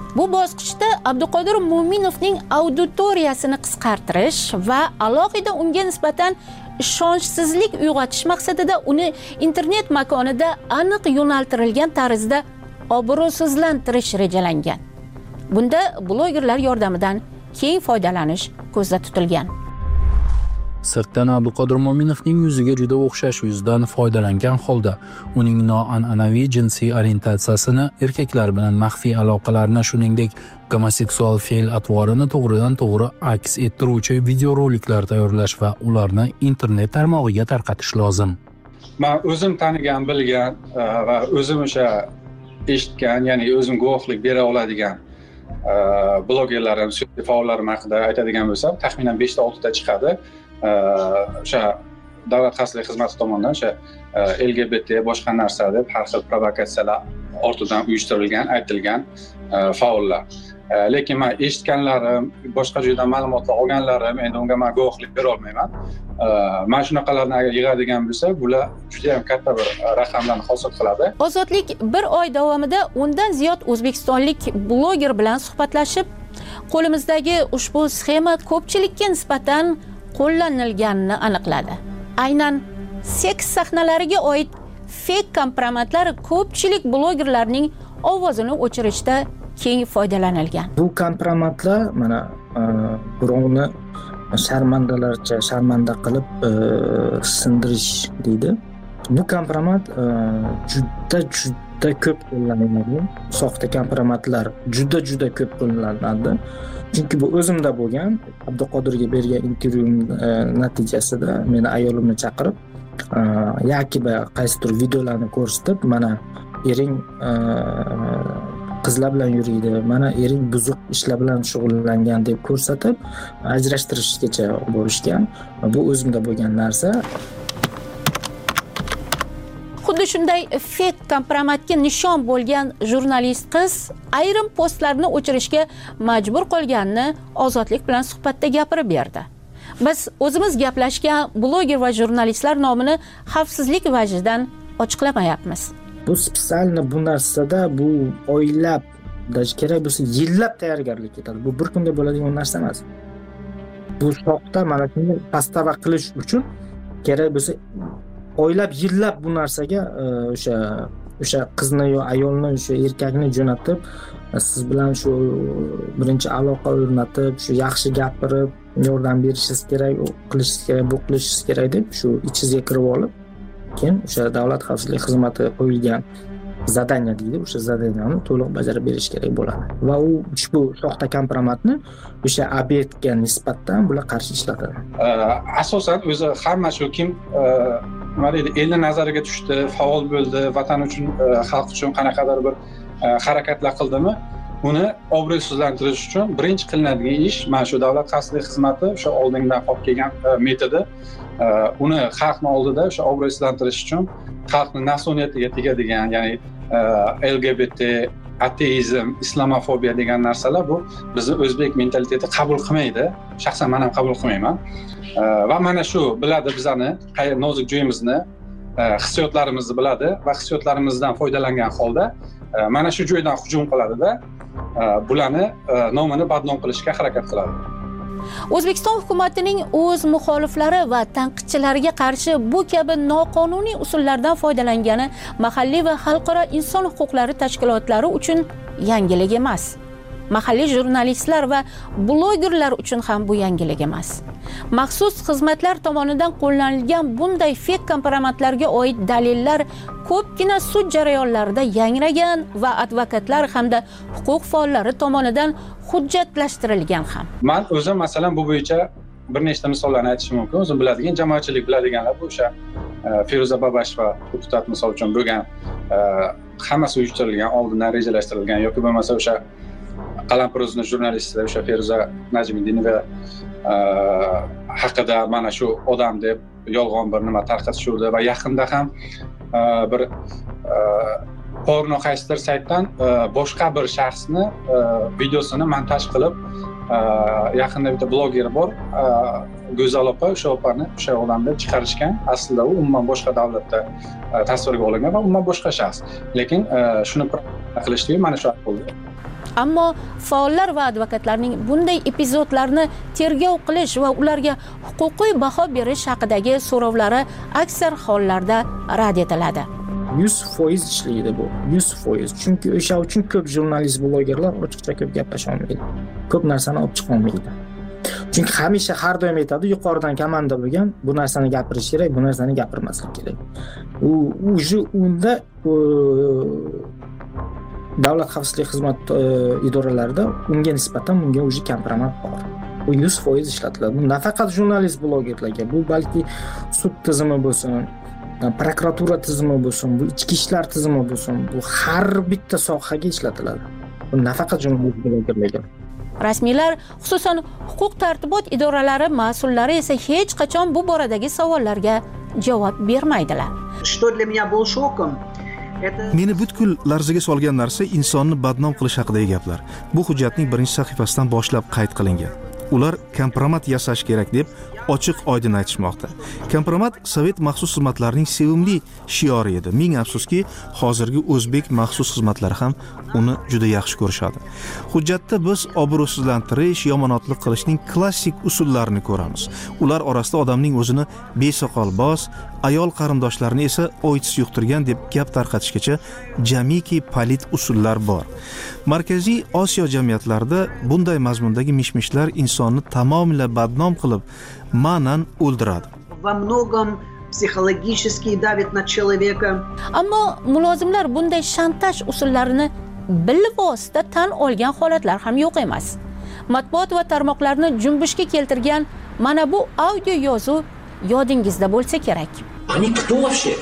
Bu bosqichda Abduqodir Mo'minovning auditoriyasini qisqartirish va alohida unga nisbatan ishonchsizlik uyg'otish maqsadida uni internet makonida aniq yo'naltirilgan tarzda obro'sizlantirish rejalangan. Bunda blogerlar yordamidan keng foydalanish ko'zda tutilgan. Sirtdan Abduqodir Mo'minovning yuziga juda o'xshash yuzdan foydalangan holda uning noan'anaviy jinsiy orientatsiyasini, erkaklar bilan maxfiy aloqalarini, shuningdek gomoseksual fe'l-atvorini to'g'ridan to'g'ri aks ettiruvchi videoroliklar tayyorlash va ularni internet tarmog'iga tarqatish lozim. Men o'zim tanigan, bilgan va o'zim o'sha eshitgan, ya'ni o'zim guvohlik bera oladigan blogerlarim, siyosiy faollarim haqida aytadigan bo'lsam, taxminan besh ta olti ta chiqadi. O'sha davlat xavfsizlik xizmati tomonidan o'sha L G B T boshqa narsa deb har xil provokatsiyalar ortidan uyushtirilgan, aytilgan faollar. Lekin men eshitganlarim, boshqa joydan ma'lumotlar olganlarim, endi unga men guvohlik bera olmayman. Men shunaqalarni agar yig'adigan bo'lsak, bular juda ham katta bir raqamlarni hosil qiladi. Ozodlik bir oy davomida o'ndan ziyod o'zbekistonlik bloger bilan suhbatlashib, qo'limizdagi ushbu sxema ko'pchilikka nisbatan qo'llanilganini aniqladi. Aynan seks sahnalariga oid fake kompromatlar ko'pchilik blogerlarning ovozini o'chirishda keng foydalanilgan. Bu kompromatlar mana birovni sharmandalarcha sharmanda qilib sindirish deydi. Bu kompromat juda juda ko'p qo'llaniladi. Soxta kompromatlar juda juda ko'p qo'llaniladi. Chunki bu o'zimda bo'lgan. Abduqodirga bergan intervyum natijasida meni ayolimni chaqirib, yoki qaysidir videolarni ko'rsatib, mana ering qizlar bilan yuriydi, mana ering buzuq ishlar bilan shug'ullangan deb ko'rsatib, ajrashtirishgacha borishgan. Bu o'zimda bo'lgan narsa. Xuddi shunday fake kompromatga nishon bo'lgan jurnalist qiz ayrim postlarni o'chirishga majbur qolganini Ozodlik bilan suhbatda gapirib berdi. Biz o'zimiz gaplashgan bloger va jurnalistlar nomini xavfsizlik vajidan ochiqlamayapmiz. Bu spesialni bu narsada bu oylab, даже kerak bo'lsa yillab tayyorgarlik ketadi. Bu bir kunda bo'ladigan narsa emas. Bu soxta mana shuni pastava qilish uchun kerak bo'lsa oylab yillab bu narsaga o'sha o'sha qizni yo ayolni, o'sha erkakni jo'natib, siz bilan shu birinchi aloqa o'rnatib, shu yaxshi gapirib, yordam berishingiz kerak, qilishingiz kerak, bu qilishingiz kerak deb shu ichingizga kirib olib, keyin o'sha davlat xavfsizlik xizmati qo'yilgan zadaniya deydi, o'sha zadaniyani to'liq bajarib berish kerak bo'ladi. Va u ushbu soxta kompromatni o'sha obyektga nisbatan bular qarshi ishlatadi. Asosan o'zi hamma shu kim nima deydi, elni nazariga tushdi, faol bo'ldi, vatan uchun, xalq uchun qanaqadir bir harakatlar qildimi, uni obro'sizlantirish uchun birinchi qilinadigan ish mana shu davlat xavfsizlik xizmati o'sha oldindan olib kelgan metodi, uni xalqni oldida o'sha obro'sizlantirish uchun xalqni mas'uliyatiga tegadigan, ya'ni L G B T, ateizm, islamofobiya degan narsalar bu bizni o'zbek mentaliteti qabul qilmaydi. Shaxsan men ham qabul qilmayman. Va mana shu biladi bizani, nozik joyimizni, hissiyotlarimizni biladi va hissiyotlarimizdan foydalangan holda mana shu joydan hujum qiladida bularni nomini badnom qilishga harakat qiladi. O'zbekiston hukumatining o'z muxoliflari va tanqidchilariga qarshi bu kabi noqonuniy usullardan foydalangani mahalliy va xalqaro inson huquqlari tashkilotlari uchun yangilik emas. Mahalliy jurnalistlar va blogerlar uchun ham bu yangilik emas. Maxsus xizmatlar tomonidan qo'llanilgan bunday fake kompromatlarga oid dalillar ko'pgina sud jarayonlarida yangragan va advokatlar hamda huquq faollari tomonidan hujjatlashtirilgan ham. Men o'zim masalan bu bo'yicha bir nechta misollarni aytishim mumkin. O'zim biladigan, jamoatchilik biladiganlar bu o'sha Feruza Babasheva deputat misol uchun bo'lgan, hammasi uyushtirilgan, oldindan rejalashtirilgan yoki bo'lmasa o'sha Qalampir o'zining jurnalisti o'sha Feruza Najmiddinova haqida mana shu odam deb yolg'on bir nima tarqatishuvdi va yaqinda ham bir porno qaysidir saytdan boshqa bir shaxsni videosini montaj qilib, yaqinda bitta bloger bor, Go'zal opa, o'sha opani o'sha odamni chiqarishgan. Aslida u umuman boshqa davlatda tasvirga olingan va umuman boshqa shaxs. Lekin shuni qilishdi, mana shu bo'ldi. Ammo faollar va advokatlarning bunday epizodlarni tergov qilish va ularga huquqiy baho berish haqidagi so'rovlari aksar hollarda rad etiladi. yuz foiz ishlaydi bu. yuz foiz. Chunki o'sha uchun ko'p jurnalist, blogerlar ochiqcha ko'p gaplasha olmaydi. Ko'p narsani olib chiqa olmaydi. Chunki hamisha har doim aytadi, yuqoridan komanda bo'lgan, bu narsani gapirish kerak, bu narsani gapirmaslik kerak. U uje unda davlat xavfsizlik xizmat idoralarida unga nisbatan unga uje kompromat bor. Bu yuz foiz ishlatiladi. Bu nafaqat jurnalist, blogerlarga, bu balki sud tizimi bo'lsin, prokuratura tizimi bo'lsin, bu ichki ishlar tizimi bo'lsin, bu har bitta sohaga ishlatiladi. Bu nafaqat jurnalist, blogerlarga. Rasmiylar, xususan huquq tartibot idoralari mas'ullari esa hech qachon bu boradagi savollarga javob bermaydilar. Что для меня был шоком? Meni butkul larzaga solgan narsa insonni badnom qilish haqidagi gaplar. Bu hujjatning birinchi sahifasidan boshlab qayd qilingan. Ular kompromat yasash kerak deb ochiq oydin aytishmoqda. Kompromat Sovet maxsus xizmatlarining sevimli shiori edi. Ming afsuski, hozirgi o'zbek maxsus xizmatlari ham uni juda yaxshi ko'rishadi. Hujjatda biz obro'sizlantirish, yomonotlik qilishning klassik usullarini ko'ramiz. Ular orasida odamning o'zini besoqolboz, ayol qarindoshlarini esa oitis yuqtirgan deb gap tarqatishgacha jamiki palit usullar bor. Markaziy Osiyo jamiyatlarida bunday mazmundagi mishmishlar insonni tamomila badnom qilib, ma'nan o'ldiradi. Во многом психологически давит на человека. Ammo mulozimlar bunday shantaj usullarini bilvosita tan olgan holatlar ham yo'q emas. Matbuot va tarmoqlarni junbushga keltirgan mana bu audio yozuv yodingizda bo'lsa kerak. Они кто вообще?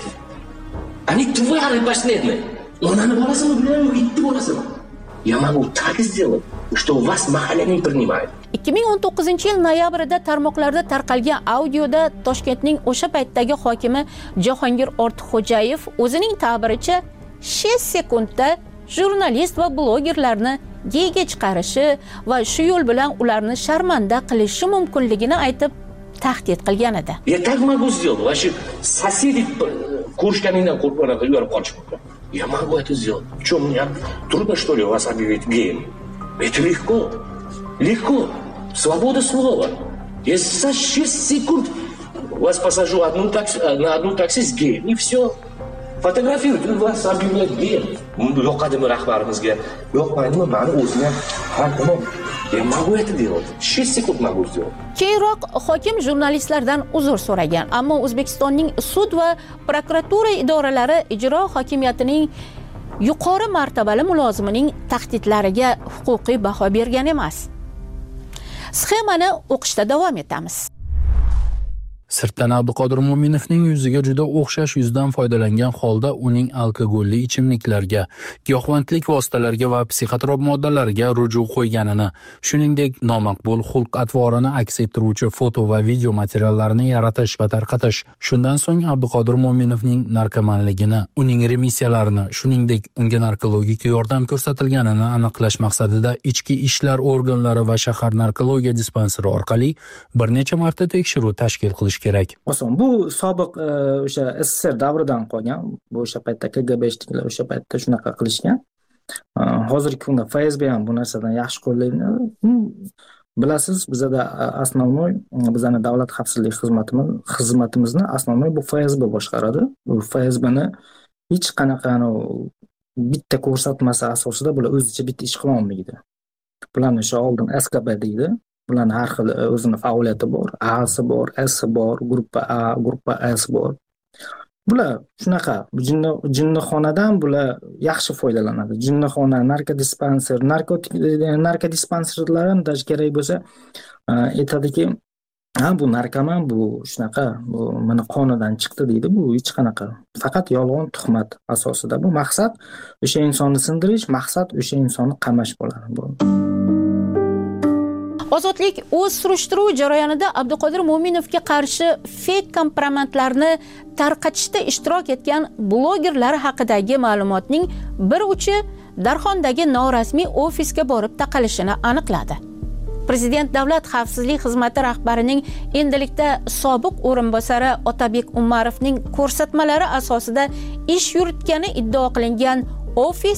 Они твари последние. Onani bolasimi bilaman, itni bolasimi? Я могу так сделать, что вас mahalle не принимает. ikki ming o'n to'qqizinchi yil noyabrida tarmoqlarda tarqalgan audioda Toshkentning o'sha paytdagi hokimi Jahongir Ortiqxo'jayev o'zining ta'biricha besh sekundda jurnalist va blogerlarni geyga chiqarishi va shu yo'l bilan ularni sharmanda qilishi mumkinligini aytib tahdid qilgan edi. Я так могу сделать. Ваши соседи куршканиdan qo'rqib yurib qolishmoqda. Я могу это сделать. Что, мне трудно, что ли, вас объявить геем? Это легко. Легко. Свобода слова. Я за шесть секунд вас посажу одну такси, на одну такси с геем. И все. Фотографируйте, вас объявляют геем. Yoqadimi rahbarimizga? Yoqmaydimi? Mani o'zim ham har kuni я могу это делать. шесть секунд могу сделать. Keyinroq hokim jurnalistlardan uzr so'ragan, ammo O'zbekistonning sud va prokuratura idoralari ijro hokimiyatining yuqori martabali mulozimining tahdidlariga huquqiy baho bergan emas. Sxemani o'qishda davom etamiz. Sirtdan Abduqodir Mo'minovning yuziga juda o'xshash yuzdan foydalangan holda uning alkogolli ichimliklarga, giyohvandlik vositalariga va psixotrop moddalarga ruju qo'yganini, shuningdek nomaqbul xulq-atvorini aks ettiruvchi foto va video materiallarini yaratish va tarqatish. Shundan so'ng Abduqodir Mo'minovning narkomanligini, uning remissiyalarini, shuningdek unga narkologik yordam ko'rsatilganini aniqlash maqsadida ichki ishlar organlari va shahar narkologiya dispanseri orqali bir necha marta tekshiruv tashkil qilish kerak. Oson, bu sobiq o'sha S S R davridan qolgan. Bu o'sha paytda K G B ishchilar o'sha paytda shunaqa qilishgan. Hozirgi kunda F S B ham bu narsadan yaxshi qo'llaydi. Bilasiz, bizda asnonoy, bizning davlat xavfsizlik xizmatimiz xizmatimizni asnonoy bu F S B boshqaradi. Bu F S B'ni hech qanaqa bitta ko'rsatmasi asosida bular o'zicha bitta ish qila olmaydi. Bularni o'sha oldin S K B deydi. Bularning har xil o'zining faoliyati bor. A'si bor, S bor, gruppa A, gruppa S bor. Bular shunaqa jinnixonadan bular yaxshi foydalanadi. Jinnixona, narkodispanser, narkotik narkodispanserlar ham kerak bo'lsa aytadiki, ha bu narkoman, bu shunaqa, bu meni qonidan chiqdi deydi. Bu hech qanaqa. Faqat yolg'on tuhmat asosida. Bu maqsad o'sha insonni sindirish, maqsad o'sha insonni qamash bo'ladi. Bu Ozodlik o'z surishtiruv jarayonida Abduqodir Mo'minovga qarshi fake kompromatlarni tarqatishda ishtirok etgan blogerlar haqidagi ma'lumotning bir uchi Darxondagi norasmiy ofisga borib taqalishini aniqladi. Prezident Davlat xavfsizlik xizmati rahbarining endilikda sobiq o'rinbosari Otabek Umarovning ko'rsatmalari asosida ish yuritgani iddao qilingan ofis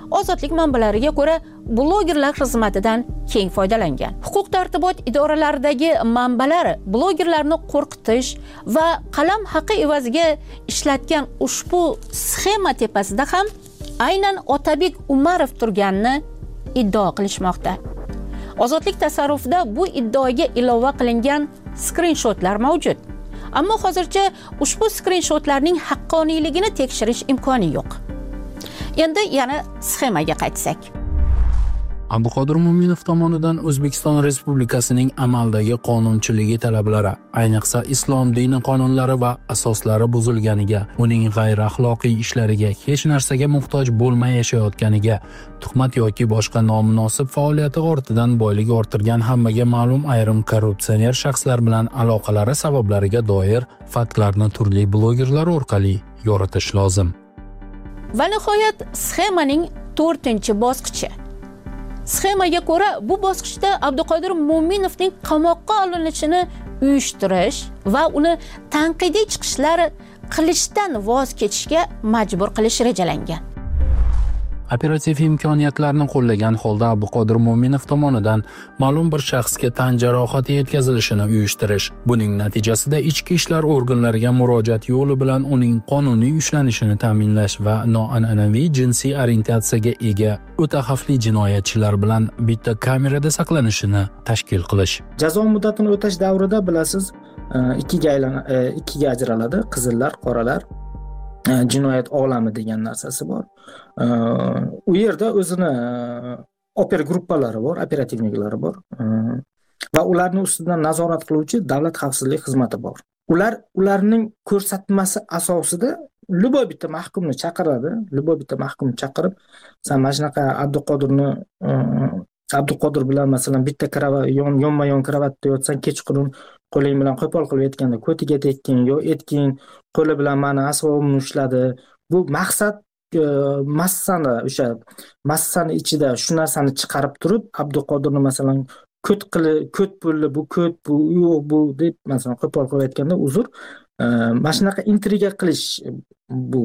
Ozodlik manbalariga ko'ra, blogerlar xizmatidan keng foydalangan. Huquq tartibot idoralaridagi manbalar blogerlarni qo'rqitish va qalam haqi evaziga ishlatgan ushbu sxema tepasida ham aynan Otabek Umarov turganini iddao qilishmoqda. Ozodlik tasarrufida bu iddaoga ilova qilingan skrinshotlar mavjud. Ammo hozircha ushbu skrinshotlarning haqqoniyligini tekshirish imkoni yo'q. Endi yana sxemaga qaytsak. Abduqodir Mo'minov tomonidan O'zbekiston Respublikasining amaldagi qonunchiligi talablari, ayniqsa islom dini qonunlari va asoslari buzilganiga, uning g'ayriaxloqiy ishlariga, hech narsaga muhtoj bo'lmay yashayotganiga, tuhmat yoki boshqa nomunosib faoliyati ortidan boylik orttirgan hammaga ma'lum ayrim korrupsioner shaxslar bilan aloqalari sabablariga doir faktlarni turli blogerlar orqali yoritish lozim. Va nihoyat sxemaning to'rtinchi bosqichi. Sxemaga ko'ra, bu bosqichda Abduqodir Mo'minovning qamoqqa olinishini uyushtirish va uni tanqidiy chiqishlar qilishdan voz kechishga majbur qilish rejalangan. Operativ imkoniyatlarni qo'llagan holda Abduqodir Mo'minov tomonidan ma'lum bir shaxsga tan jarohati yetkazilishini uyushtirish, buning natijasida ichki ishlar organlariga murojaat yo'li bilan uning qonuniy ushlanishini ta'minlash va noan'anaviy jinsiy orientatsiyaga ega o'ta xavfli jinoyatchilar bilan bitta kamerada saqlanishini tashkil qilish. Jazo muddatini o'tash davrida bilasiz, ikkiga aylan ikkiga ajraladi, qizillar, qoralar. Jinoyat olami degan narsasi bor. U yerda o'zini oper gruppalari bor, operativniklari bor va ularning ustidan nazorat qiluvchi davlat xavfsizlik xizmati bor. Ular ularning ko'rsatmasi asosida lubo bitta mahkumni chaqiradi, lubo bitta mahkumni chaqirib, "Sen mana shunaqa Abduqodirni Abduqodir bilan masalan bitta kravat yonma-yon kravatda yotsan, kechqurun qo'ling bilan qo'pol qilib aytganda ko'tiga tekkin yo etkin, qo'li bilan meni asbobimni ushladi." Bu maqsad massani, o'sha massani ichida shu narsani chiqarib turib, Abduqodirni masalan ko't qilib, ko't bo'ldi, bu ko't, bu yo'q, bu deb masalan qo'pol qilib aytganda uzr, mana shunaqa intriga qilish bu.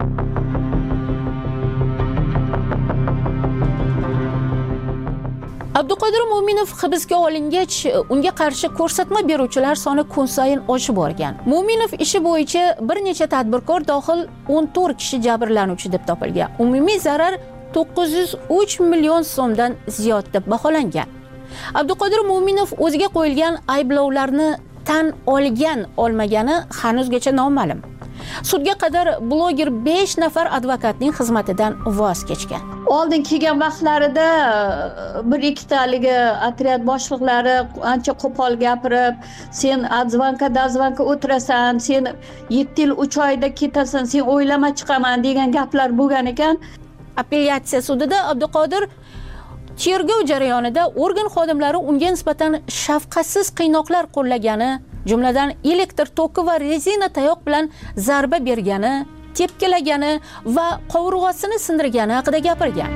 Abduqodir Mo'minov hibsga olingach, unga qarshi ko'rsatma beruvchilar soni kun sayin oshib borgan. Mo'minov ishi bo'yicha bir necha tadbirkor dohil o'n to'rt kishi jabrlanuvchi deb topilgan. Umumiy zarar to'qqiz yuz uch million so'mdan ziyod deb baholangan. Abduqodir Mo'minov o'ziga qo'yilgan ayblovlarni tan olgan, olmagani hanuzgacha noma'lum. Sudga qadar bloger besh nafar advokatning xizmatidan voz kechgan. Oldin kelgan vaqtlarida bir ikkitaligi otryad boshliqlari ancha qo'pol gapirib, "Sen adzvanka dazvanka o'tirasan, sen yetti yil uch oyda ketasan, sen o'ylama chiqaman" degan gaplar bo'lgan ekan. Apellyatsiya sudida Abduqodir tergov jarayonida organ xodimlari unga nisbatan shafqatsiz qiynoqlar qo'llagani, jumladan elektr toki va rezina tayoq bilan zarba bergani, tepkilagani va qovurg'asini sindirgani haqida gapirgan.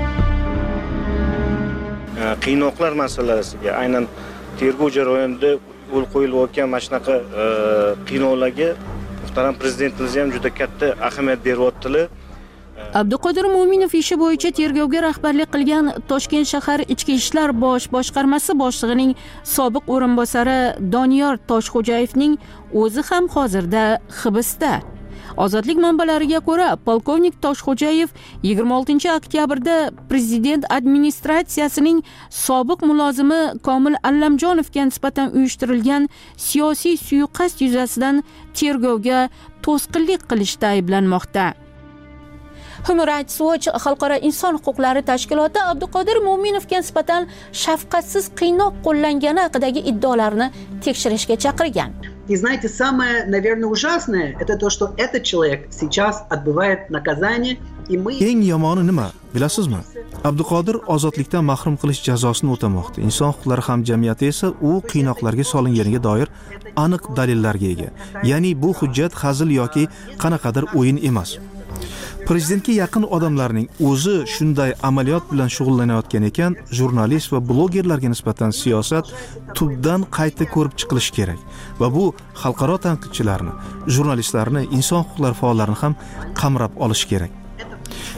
Qiynoqlar masalasiga, aynan tergov jarayonida yo'l qo'yilayotgan mana shunaqa qiynoqlarga muhtaram prezidentimiz ham juda katta ahamiyat beryaptilar. Abduqodir Mo'minov ishi bo'yicha tergovga rahbarlik qilgan Toshkent shahar Ichki ishlar bosh boshqarmasi boshlig'ining sobiq o'rinbosari Doniyor Toshxo'jayevning o'zi ham hozirda hibsda. Ozodlik manbalariga ko'ra, polkovnik Toshxo'jayev yigirma oltinchi oktyabrda prezident administratsiyasining sobiq mulozimi Komil Allamjonovga nisbatan uyushtirilgan siyosiy suiqasd yuzasidan tergovga to'sqinlik qilishda ayblanmoqda. Human Rights Watch xalqaro inson huquqlari tashkiloti Abduqodir Mo'minovga nisbatan shafqatsiz qiynoq qo'llangani haqidagi iddaolarni tekshirishga chaqirgan. И знаете, самое, наверное, ужасное это то, что этот человек сейчас отбывает наказание, и мы Eng yomoni nima, bilasizmi? Abduqodir ozodlikdan mahrum qilish jazosini o'tamoqda. Inson huquqlari hamjamiyati esa u qiynoqlarga solinganiga doir aniq dalillarga ega. Ya'ni bu hujjat hazil yoki qanaqadir o'yin emas. Prezidentga yaqin odamlarning o'zi shunday amaliyot bilan shug'ullanayotgan ekan, jurnalist va blogerlarga nisbatan siyosat tubdan qayta ko'rib chiqilishi kerak va bu xalqaro tanqidchilarni, jurnalistlarni, inson huquqlari faollarini ham qamrab olish kerak.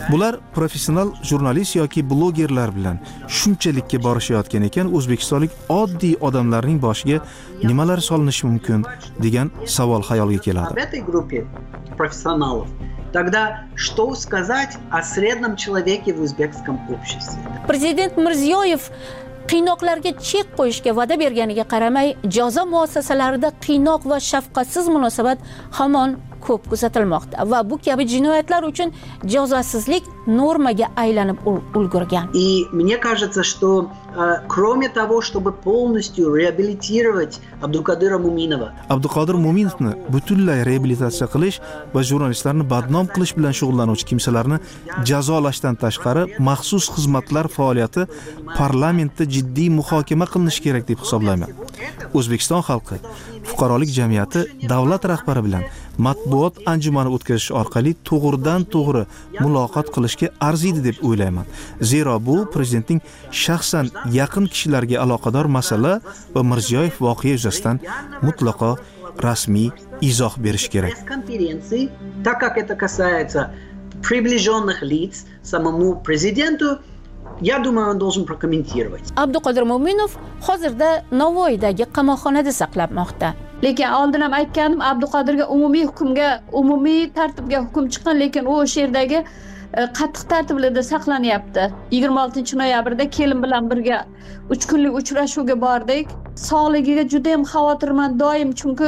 Bular professional jurnalist yoki blogerlar bilan shunchalikka borishayotgan ekan, o'zbekistonlik oddiy odamlarning boshiga nimalar solinishi mumkin degan savol xayolga keladi. В этой группе профессионалов тогда что сказать о среднем человеке в узбекском обществе? Prezident Mirziyoyev qiynoqlarga chek qo'yishga va'da berganiga qaramay, jazo muassasalarida qiynoq va shafqatsiz munosabat hamon ko'p kuzatilmoqda va bu kabi jinoyatlar uchun jazosizlik normaga aylanib ulgurgan. И мне кажется, что э, кроме того, чтобы полностью реабилитировать Абдукадыра Муминова, Abduqodir Muminovni butunlay reabilitatsiya qilish va jurnalistlarni badnom qilish bilan shug'ullanuvchi kimsalarni jazolashdan tashqari maxsus xizmatlar faoliyati parlamentda jiddiy muhokama qilinishi kerak deb hisoblayman. O'zbekiston xalqi, fuqarolik jamiyati davlat rahbari bilan matbuot anjumani o'tkazish orqali to'g'ridan to'g'ri muloqot qilishga arziydi deb o'ylayman. Zero bu prezidentning shaxsan yaqin kishilarga aloqador masala va Mirziyoyev voqea yuzasidan mutlaqo rasmiy izoh berish kerak. конференции, так как это касается приближенных лиц самому президенту, я думаю, он должен прокомментировать. Abduqodir Mo'minov hozirda Navoiydagi qamoqxonada saqlanmoqda. Lekin oldin ham aytganim, Abduqodirga umumiy hukmga, umumiy tartibga hukm chiqqan, lekin u o'sha yerdagi qattiq tartiblarda saqlanyapti. yigirma oltinchi noyabrda kelin bilan birga uch kunlik uchrashuvga bordik. Sog'ligiga juda ham xavotirman doim, chunki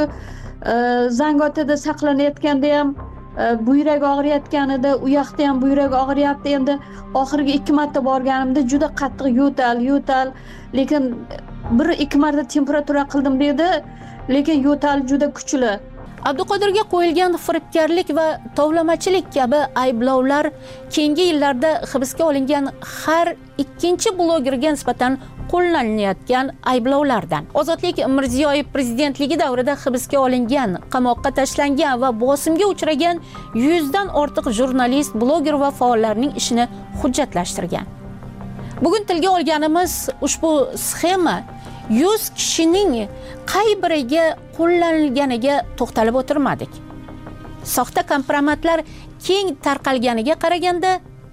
Zangotada saqlanayotganda ham buyrak og'riyotganida, u yoqda ham buyrak og'riyapti. Endi oxirgi ikki marta borganimda juda qattiq yo'tal, yo'tal, lekin bir ikki marta temperatura qildim dedi, lekin yo'tal juda kuchli. Abduqodirga qo'yilgan firibgarlik va tovlamachilik kabi ayblovlar keyingi yillarda hibsga olingan har ikkinchi blogerga nisbatan qo'llanayotgan ayblovlardan. Ozodlik Mirziyoyev prezidentligi davrida hibsga olingan, qamoqqa tashlangan va bosimga uchragan yuzdan ortiq jurnalist, bloger va faollarning ishini hujjatlashtirgan. Bugun tilga olganimiz ushbu sxema yuz kishining qay biriga qo'llanilganiga to'xtalib o'tirmadik. Soxta kompromatlar keng tarqalganiga qaraganda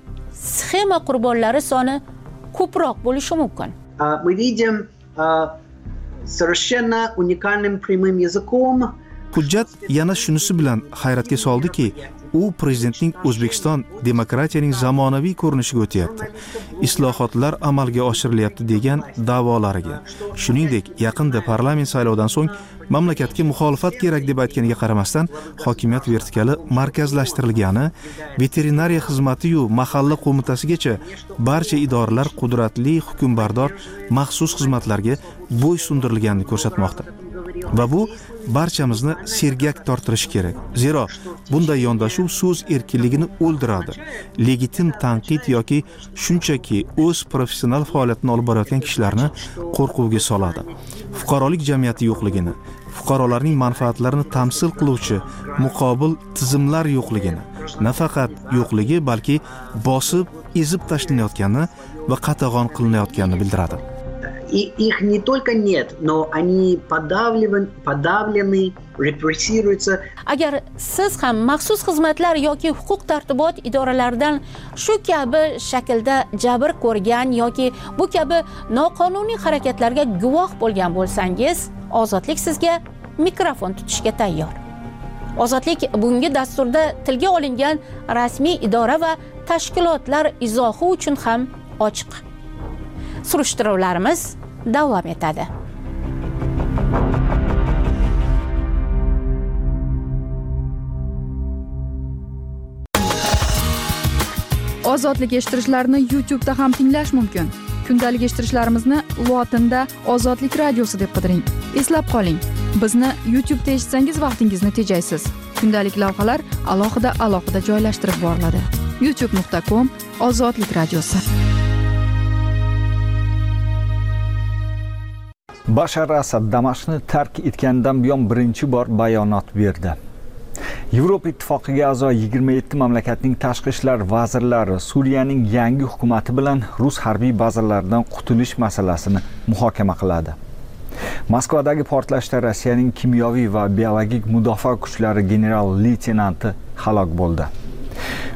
sxema qurbonlari soni ko'proq bo'lishi mumkin. Мы видим совершенно уникальным прямым языком. Hujjat yana shunisi bilan hayratga soldiki, u prezidentning O'zbekiston demokratiyaning zamonaviy ko'rinishiga o'tyapti, islohotlar amalga oshirilyapti degan da'volariga, shuningdek yaqinda parlament saylovidan so'ng mamlakatga muxolifat kerak deb aytganiga qaramasdan hokimiyat vertikali markazlashtirilgani, veterinariya xizmati-yu mahalla qo'mitasigacha barcha idoralar qudratli hukmbardor maxsus xizmatlarga bo'ysundirilganini ko'rsatmoqda. Va bu barchamizni sergak torttirishi kerak. Zero bunday yondashuv so'z erkinligini o'ldiradi. Legitim tanqid yoki shunchaki o'z professional faoliyatini olib borayotgan kishilarni qo'rquvga soladi. Fuqarolik jamiyati yo'qligini, fuqarolarning manfaatlarini tamsil qiluvchi muqobil tizimlar yo'qligini, nafaqat yo'qligi, balki bosib, ezib tashlanayotganini va qatag'on qilinayotganini bildiradi. И их не только нет, но они подавлены, подавлены, репрессируются. Agar siz ham maxsus xizmatlar yoki huquq tartibot idoralaridan shu kabi shaklda jabr ko'rgan yoki bu kabi noqonuniy harakatlarga guvoh bo'lgan bo'lsangiz, Ozodlik sizga mikrofon tutishga tayyor. Ozodlik bugungi dasturda tilga olingan rasmiy idora va tashkilotlar izohi uchun ham ochiq. Surishtiruvlarimiz davom etadi. Ozodlik eshittirishlarni YouTube'da ham tinglash mumkin. Kundalik eshittirishlarimizni lotinda Ozodlik radiosi deb qidiring. Eslab qoling, bizni YouTube'da eshitsangiz vaqtingizni tejaysiz. Kundalik lavhalar alohida alohida joylashtirib boriladi. youtube nuqta com Ozodlik radiosi. Bashar Asad Damashqni tark etgandan buyon birinchi bor bayonot berdi. Yevropa Ittifoqiga a'zo yigirma yetti mamlakatning tashqi ishlar vazirlari Suriyaning yangi hukumati bilan rus harbiy bazalaridan qutulish masalasini muhokama qiladi. Moskvadagi portlashda Rossiyaning kimyoviy va biologik mudofaa kuchlari general-leytenanti halok bo'ldi.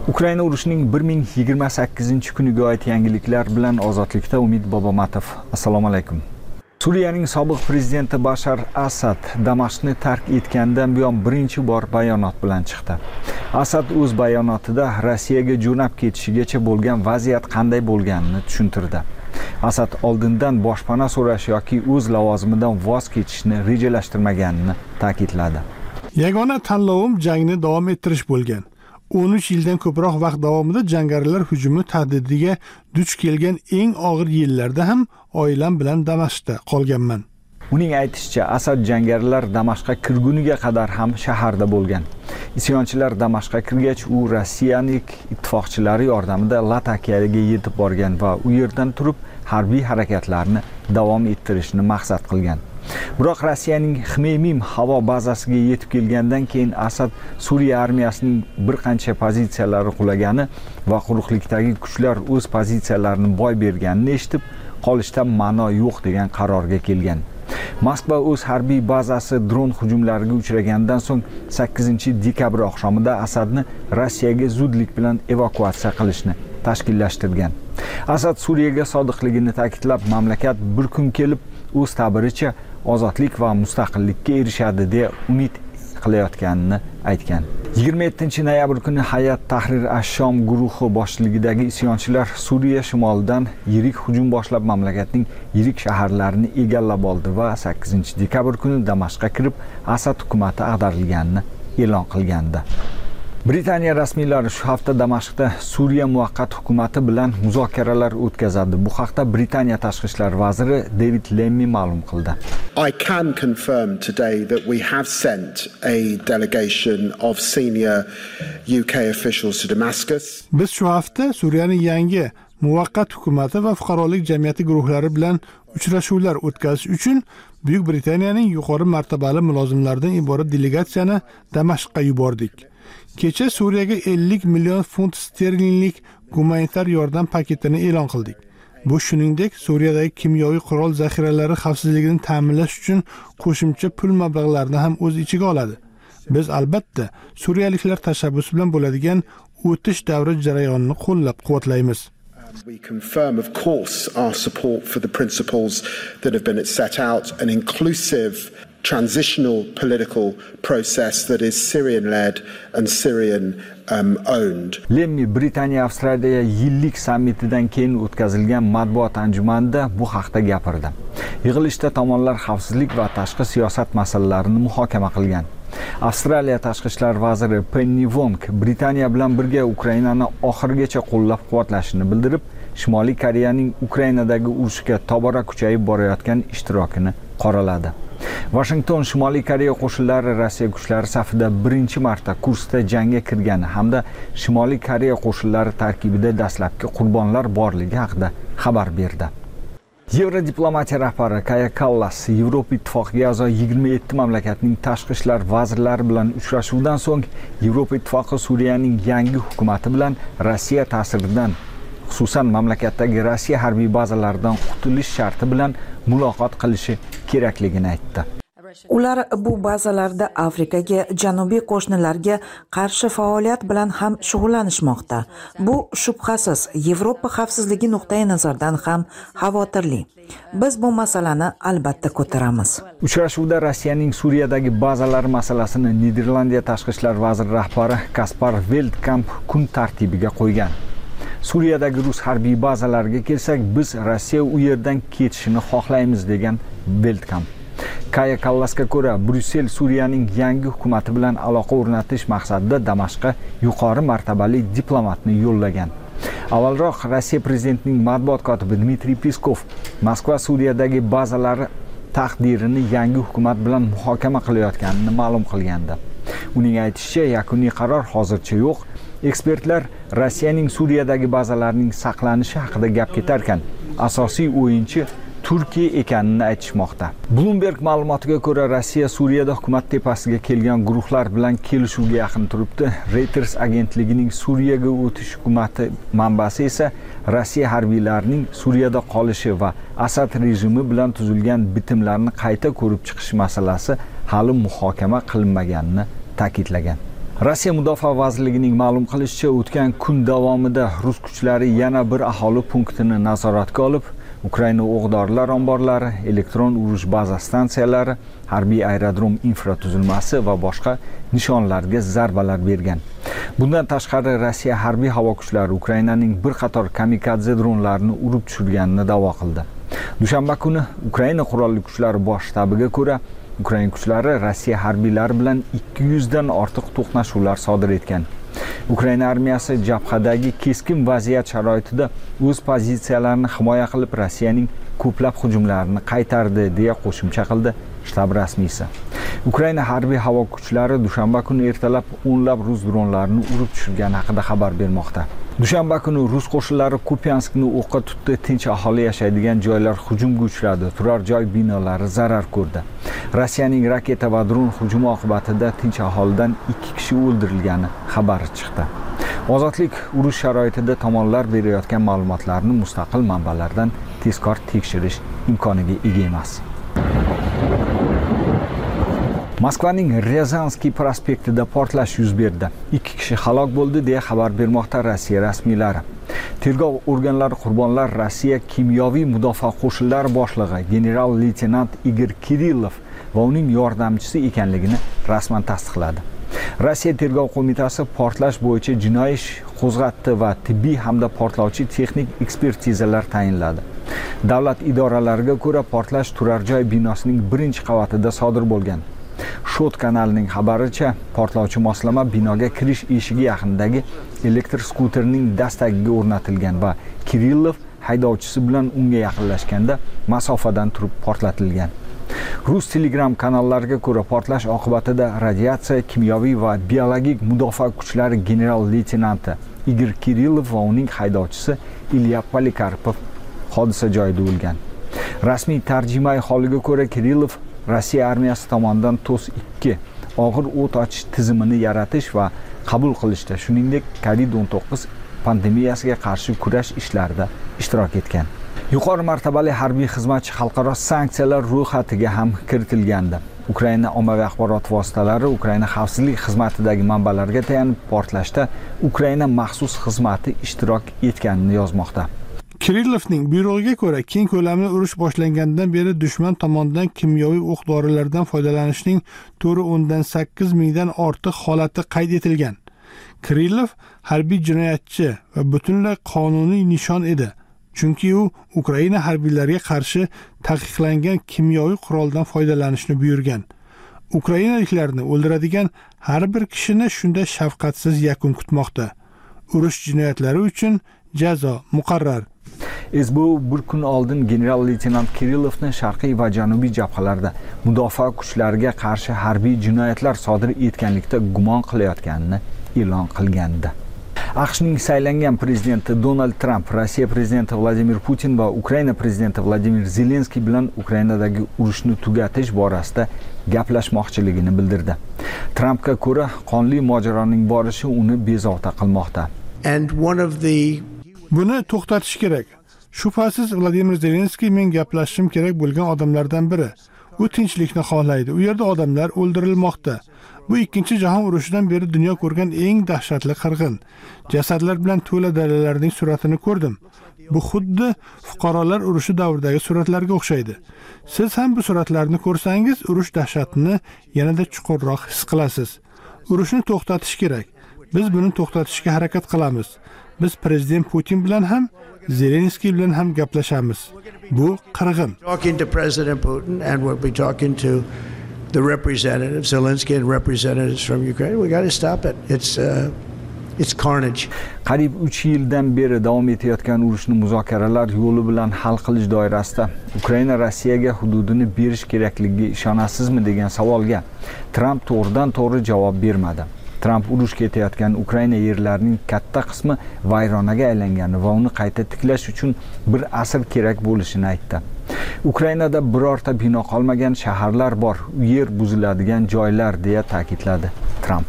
Ukraina urushining bir ming yigirma sakkizinchi kuniga oid yangiliklar bilan Ozodlikda Umid Bobomatov. Assalomu alaykum. Suriyaning sobiq prezidenti Bashar Asad Damashqni tark etgandan buyon birinchi bor bayonot bilan chiqdi. Asad o'z bayonotida Rossiyaga jo'nab ketishigacha bo'lgan vaziyat qanday bo'lganini tushuntirdi. Asad oldindan boshpana so'rash yoki o'z lavozimidan voz kechishni rejalashtirmaganini ta'kidladi. Yagona tanlovim jangni davom ettirish bo'lgan. o'n uch yildan ko'proq vaqt davomida jangarilar hujumi tahdidiga duch kelgan eng og'ir yillarda ham oilam bilan Damashqda qolganman. Uning aytishicha, Asad jangarilar Damashqqa kirguniga qadar ham shaharda bo'lgan. Isyonchilar Damashqqa kirgach, u Rossiyaning ittifoqchilari yordamida Latakiyaga yetib borgan va u yerdan turib harbiy harakatlarni davom ettirishni maqsad qilgan. Biroq Rossiyaning Xmeymim havo bazasiga yetib kelgandan keyin Asad Suriya armiyasining bir qancha pozitsiyalari qulagani va quruqlikdagi kuchlar o'z pozitsiyalarini boy berganini eshitib, qolishdan ma'no yo'q degan qarorga kelgan. Moskva o'z harbiy bazasi dron hujumlariga uchragandan so'ng sakkizinchi dekabr oqshomida Asadni Rossiyaga zudlik bilan evakuatsiya qilishni tashkillashtirgan. Asad Suriyaga sodiqligini ta'kidlab, mamlakat bir kun kelib o'z ta'biricha ozodlik va mustaqillikka erishadi deya umid qilayotganini aytgan. yigirma yettinchi noyabr kuni Hayat Tahrir ash-Shom guruhi boshchiligidagi isyonchilar Suriya shimolidan yirik hujum boshlab mamlakatning yirik shaharlarini egallab oldi va sakkizinchi dekabr kuni Damashqqa kirib Asad hukumati ag'darilganini e'lon qilgandi. Britaniya rasmiylari shu hafta Damashqda Suriya muvaqqat hukumati bilan muzokaralar o'tkazadi. Bu haqda Britaniya tashqi ishlar vaziri David Lammy ma'lum qildi. I can confirm today that we have sent a delegation of senior U K officials to Damascus. Biz shu hafta Suriyaning yangi muvaqqat hukumati va fuqarolik jamiyati guruhlari bilan uchrashuvlar o'tkazish uchun Buyuk Britaniyaning yuqori martabali mulozimlaridan iborat delegatsiyani Damashqqa yubordik. Kecha Suriyaga ellik million funt sterlinlik gumanitar yordam paketini e'lon qildik. Bu shuningdek Suriyadagi kimyoviy qurol zaxiralari xavfsizligini ta'minlash uchun qo'shimcha pul mablag'larini ham o'z ichiga oladi. Biz albatta suriyaliklar tashabbusi bilan bo'ladigan o'tish davri jarayonini qo'llab-quvvatlaymiz. We confirm, of course, our support for the principles that have been set out, an inclusive transitional political process that is Syrian-led and Syrian-owned. Um, Lemmi Britaniya Avstraliya yillik sammitidan keyin o'tkazilgan matbuot anjumanida bu haqda gapirdi. Yig'ilishda tomonlar xavfsizlik va tashqi siyosat masalalarini muhokama qilgan. Avstraliya tashqi ishlar vaziri Penny Wong Britaniya bilan birga Ukrainani oxirigacha qo'llab-quvvatlashini bildirib, Shimoliy Koreyaning Ukrainadagi urushga tobora kuchayib borayotgan ishtirokini qoraladi. Washington Shimoliy Koreya qo'shinlari Rossiya kuchlari safida birinchi marta Kursda jangga kirgani hamda Shimoliy Koreya qo'shinlari tarkibida dastlabki qurbonlar borligi haqida xabar berdi. Yevrodiplomatiya rahbari Kaja Kallas Yevropa Ittifoqiga a'zo yigirma yetti mamlakatning tashqi ishlar vazirlari bilan uchrashuvdan so'ng Yevropa Ittifoqi Suriyaning yangi hukumati bilan Rossiya ta'siridan, xususan mamlakatdagi Rossiya harbiy bazalaridan qutulish sharti bilan muloqot qilishi kerakligini aytdi. Ular bu bazalarda Afrikaga, janubiy qo'shnilarga qarshi faoliyat bilan ham shug'ullanishmoqda. Bu shubhasiz Yevropa xavfsizligi nuqtai nazaridan ham xavotirli. Biz bu masalani albatta ko'taramiz. Uchrashuvda Rossiyaning Suriyadagi bazalari masalasini Niderlandiya tashqi ishlar vaziri rahbari Kaspar Veldkamp kun tartibiga qo'ygan. Suriyadagi rus harbiy bazalariga kelsak, biz Rossiya u yerdan ketishini xohlaymiz degan Veldkamp. Kaja Kallasga ko'ra, Bryussel Suriyaning yangi hukumati bilan aloqa o'rnatish maqsadida Damashqqa yuqori martabali diplomatni yo'llagan. Avvalroq Rossiya prezidentining matbuot kotibi Dmitriy Peskov Moskva Suriyadagi bazalari taqdirini yangi hukumat bilan muhokama qilayotganini ma'lum qilgandi. Uning aytishicha, yakuniy qaror hozircha yo'q. Ekspertlar Rossiyaning Suriyadagi bazalarining saqlanishi haqida gap ketarkan, asosiy o'yinchi Turkiya ekanini aytishmoqda. Bloomberg ma'lumotiga ko'ra, Rossiya Suriyada hukumat tepasiga kelgan guruhlar bilan kelishuvga yaqin turibdi. Reuters agentligining Suriyaga o'tish hukumati manbasi esa Rossiya harbiylarining Suriyada qolishi va Asad rejimi bilan tuzilgan bitimlarni qayta ko'rib chiqish masalasi hali muhokama qilinmaganini ta'kidlagan. Rossiya Mudofaa vazirligining ma'lum qilishicha, o'tgan kun davomida rus kuchlari yana bir aholi punktini nazoratga olib, Ukraina o'q-dorilar omborlari, elektron urush baza stansiyalari, harbiy aerodrom infratuzilmasi va boshqa nishonlarga zarbalar bergan. Bundan tashqari, Rossiya harbiy havo kuchlari Ukrainaning bir qator kamikadze dronlarini urib tushirganini da'vo qildi. Dushanba kuni Ukraina qurolli kuchlari bosh shtabiga ko'ra, Ukraina kuchlari Rossiya harbiylari bilan ikki yuz dan ortiq to'qnashuvlar sodir etgan. Ukraina armiyasi jabhadagi keskin vaziyat sharoitida o'z pozitsiyalarini himoya qilib, Rossiyaning ko'plab hujumlarini qaytardi, deya qo'shimcha qildi shtab rasmiysi. Ukraina harbiy havo kuchlari dushanba kuni ertalab o'nlab rus dronlarini urib tushirgani haqida xabar bermoqda. Dushanba kuni rus qo'shinlari Kupianskni o'qqa tutdi, tinch aholi yashaydigan joylar hujumga uchradi, turar joy binolari zarar ko'rdi. Rossiyaning raketa va dron hujumi oqibatida tinch aholidan ikki kishi o'ldirilgani xabari chiqdi. Ozodlik urush sharoitida tomonlar berayotgan ma'lumotlarni mustaqil manbalardan tezkor tekshirish imkoniga ega emas. Moskvaning Ryazanskiy prospektida portlash yuz berdi. ikki kishi halok bo'ldi, deya xabar bermoqda Rossiya rasmiylari. Tergov organlari qurbonlar Rossiya kimyoviy mudofaa qo'shinlari boshlig'i general-leytenant Igor Kirillov va uning yordamchisi ekanligini rasman tasdiqladi. Rossiya tergov qo'mitasi portlash bo'yicha jinoiy ish qo'zg'atdi va tibbiy hamda portlovchi texnik ekspertizalar tayinladi. Davlat idoralariga ko'ra, portlash turar joy binosining birinchi qavatida sodir bo'lgan. Shot kanalining xabaricha, portlovchi moslama binoga kirish eshigi yaqinidagi elektr skuterning dastagiga o'rnatilgan va Kirillov haydovchisi bilan unga yaqinlashganda masofadan turib portlatilgan. Rus Telegram kanallariga ko'ra, portlash oqibatida radiatsiya, kimyoviy va biologik mudofaa kuchlari general-leytenanti Igor Kirillov va uning haydovchisi Ilya Polikarpov hodisa joyida o'lgan. Rasmiy tarjimai holiga ko'ra, Kirillov Rossiya armiyasi tomonidan tos ikki og'ir o't ochish tizimini yaratish va qabul qilishda, shuningdek kovid o'n to'qqiz pandemiyasiga qarshi kurash ishlarida ishtirok etgan. Yuqori martabali harbiy xizmatchi xalqaro sanksiyalar ro'yxatiga ham kiritilgandi. Ukraina ommaviy axborot vositalari Ukraina xavfsizlik xizmatidagi manbalarga tayanib, portlashda Ukraina maxsus xizmati ishtirok etganini yozmoqda. Kirillovning buyrug'iga ko'ra, keng ko'lamli urush boshlangandan beri dushman tomonidan kimyoviy o'q-dorilardan foydalanishning to'rt o'ndan sakkiz mingdan ortiq holati qayd etilgan. Kirillov harbiy jinoyatchi va butunlay qonuniy nishon edi. Chunki u Ukraina harbiylariga qarshi taqiqlangan kimyoviy quroldan foydalanishni buyurgan. Ukrainaliklarni o'ldiradigan har bir kishini shunda shafqatsiz yakun kutmoqda. Urush jinoyatlari uchun jazo muqarrar. S B U bir kun oldin general-leytenant Kirillovni sharqiy va janubiy jabhalarda mudofaa kuchlariga qarshi harbiy jinoyatlar sodir etganlikda gumon qilayotganini e'lon qilgandi. AQShning saylangan prezidenti Donald Trump Rossiya prezidenti Vladimir Putin va Ukraina prezidenti Vladimir Zelenskiy bilan Ukrainadagi urushni tugatish borasida gaplashmoqchiligini bildirdi. Trumpga ko'ra, qonli mojaroning borishi uni bezovta qilmoqda. And one of the Buni to'xtatish kerak. Shubhasiz Vladimir Zelenskiy men gaplashishim kerak bo'lgan odamlardan biri. U tinchlikni xohlaydi. U yerda odamlar o'ldirilmoqda. Bu ikkinchi jahon urushidan beri dunyo ko'rgan eng dahshatli qirg'in. Jasadlar bilan to'la dalalarning suratini ko'rdim. Bu xuddi fuqarolar urushi davridagi suratlarga o'xshaydi. Siz ham bu suratlarni ko'rsangiz, urush dahshatini yanada chuqurroq his qilasiz. Urushni to'xtatish kerak. Biz buni to'xtatishga harakat qilamiz. Biz prezident Putin bilan ham, Zelenskiy bilan ham gaplashamiz. Bu qirg'in. Talking to President Putin and we'll be talking to the representatives, Zelensky and representatives from Ukraine. We got to stop it. It's uh, it's carnage. Qariyb uch yildan beri davom etayotgan urushni muzokaralar yo'li bilan hal qilish doirasida Ukraina Rossiyaga hududini berish kerakligiga ishonasizmi degan savolga Trump to'g'ridan to'g'ri javob bermadi. Trump urush ketayotgan Ukraina yerlarining katta qismi vayronaga aylangani va uni qayta tiklash uchun bir asr kerak bo'lishini aytdi. Ukrainada birorta bino qolmagan shaharlar bor, yer buziladigan joylar, deya ta'kidladi Trump.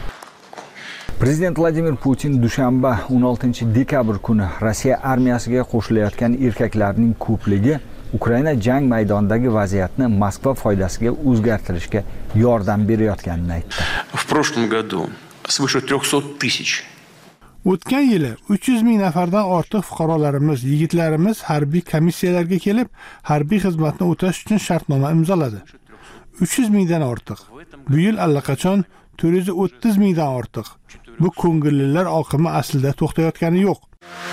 Prezident Vladimir Putin dushanba o'n oltinchi dekabr kuni Rossiya armiyasiga qo'shilayotgan erkaklarning ko'pligi Ukraina jang maydonidagi vaziyatni Moskva foydasiga o'zgartirishga yordam berayotganini aytdi. В прошлом году свыше трехсот тысяч. O'tgan yili uch yuz ming nafardan ortiq fuqarolarimiz, yigitlarimiz harbiy komissiyalarga kelib, harbiy xizmatni o'tash uchun shartnoma imzoladi. uch yuz mingdan ortiq. Bu yil allaqachon to'rt yuz o'ttiz mingdan ortiq. Bu ko'ngillilar oqimi aslida to'xtayotgani yo'q.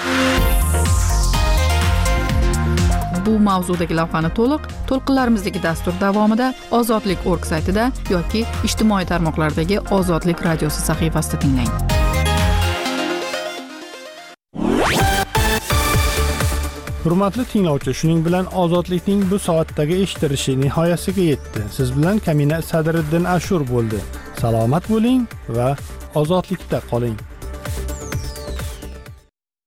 Bu mavzudagi lavhani to'liq to'lqinlarimizdagi dastur davomida ozodlik nokta org saytida yoki ijtimoiy tarmoqlardagi Ozodlik radiosi sahifasida tinglang. Hurmatli tinglovchi, shuning bilan Ozodlikning bu soatdagi eshitilishi nihoyasiga yetdi. Siz bilan Kamina Sadriddin Ashur bo'ldi. Salomat bo'ling va ozodlikda qoling.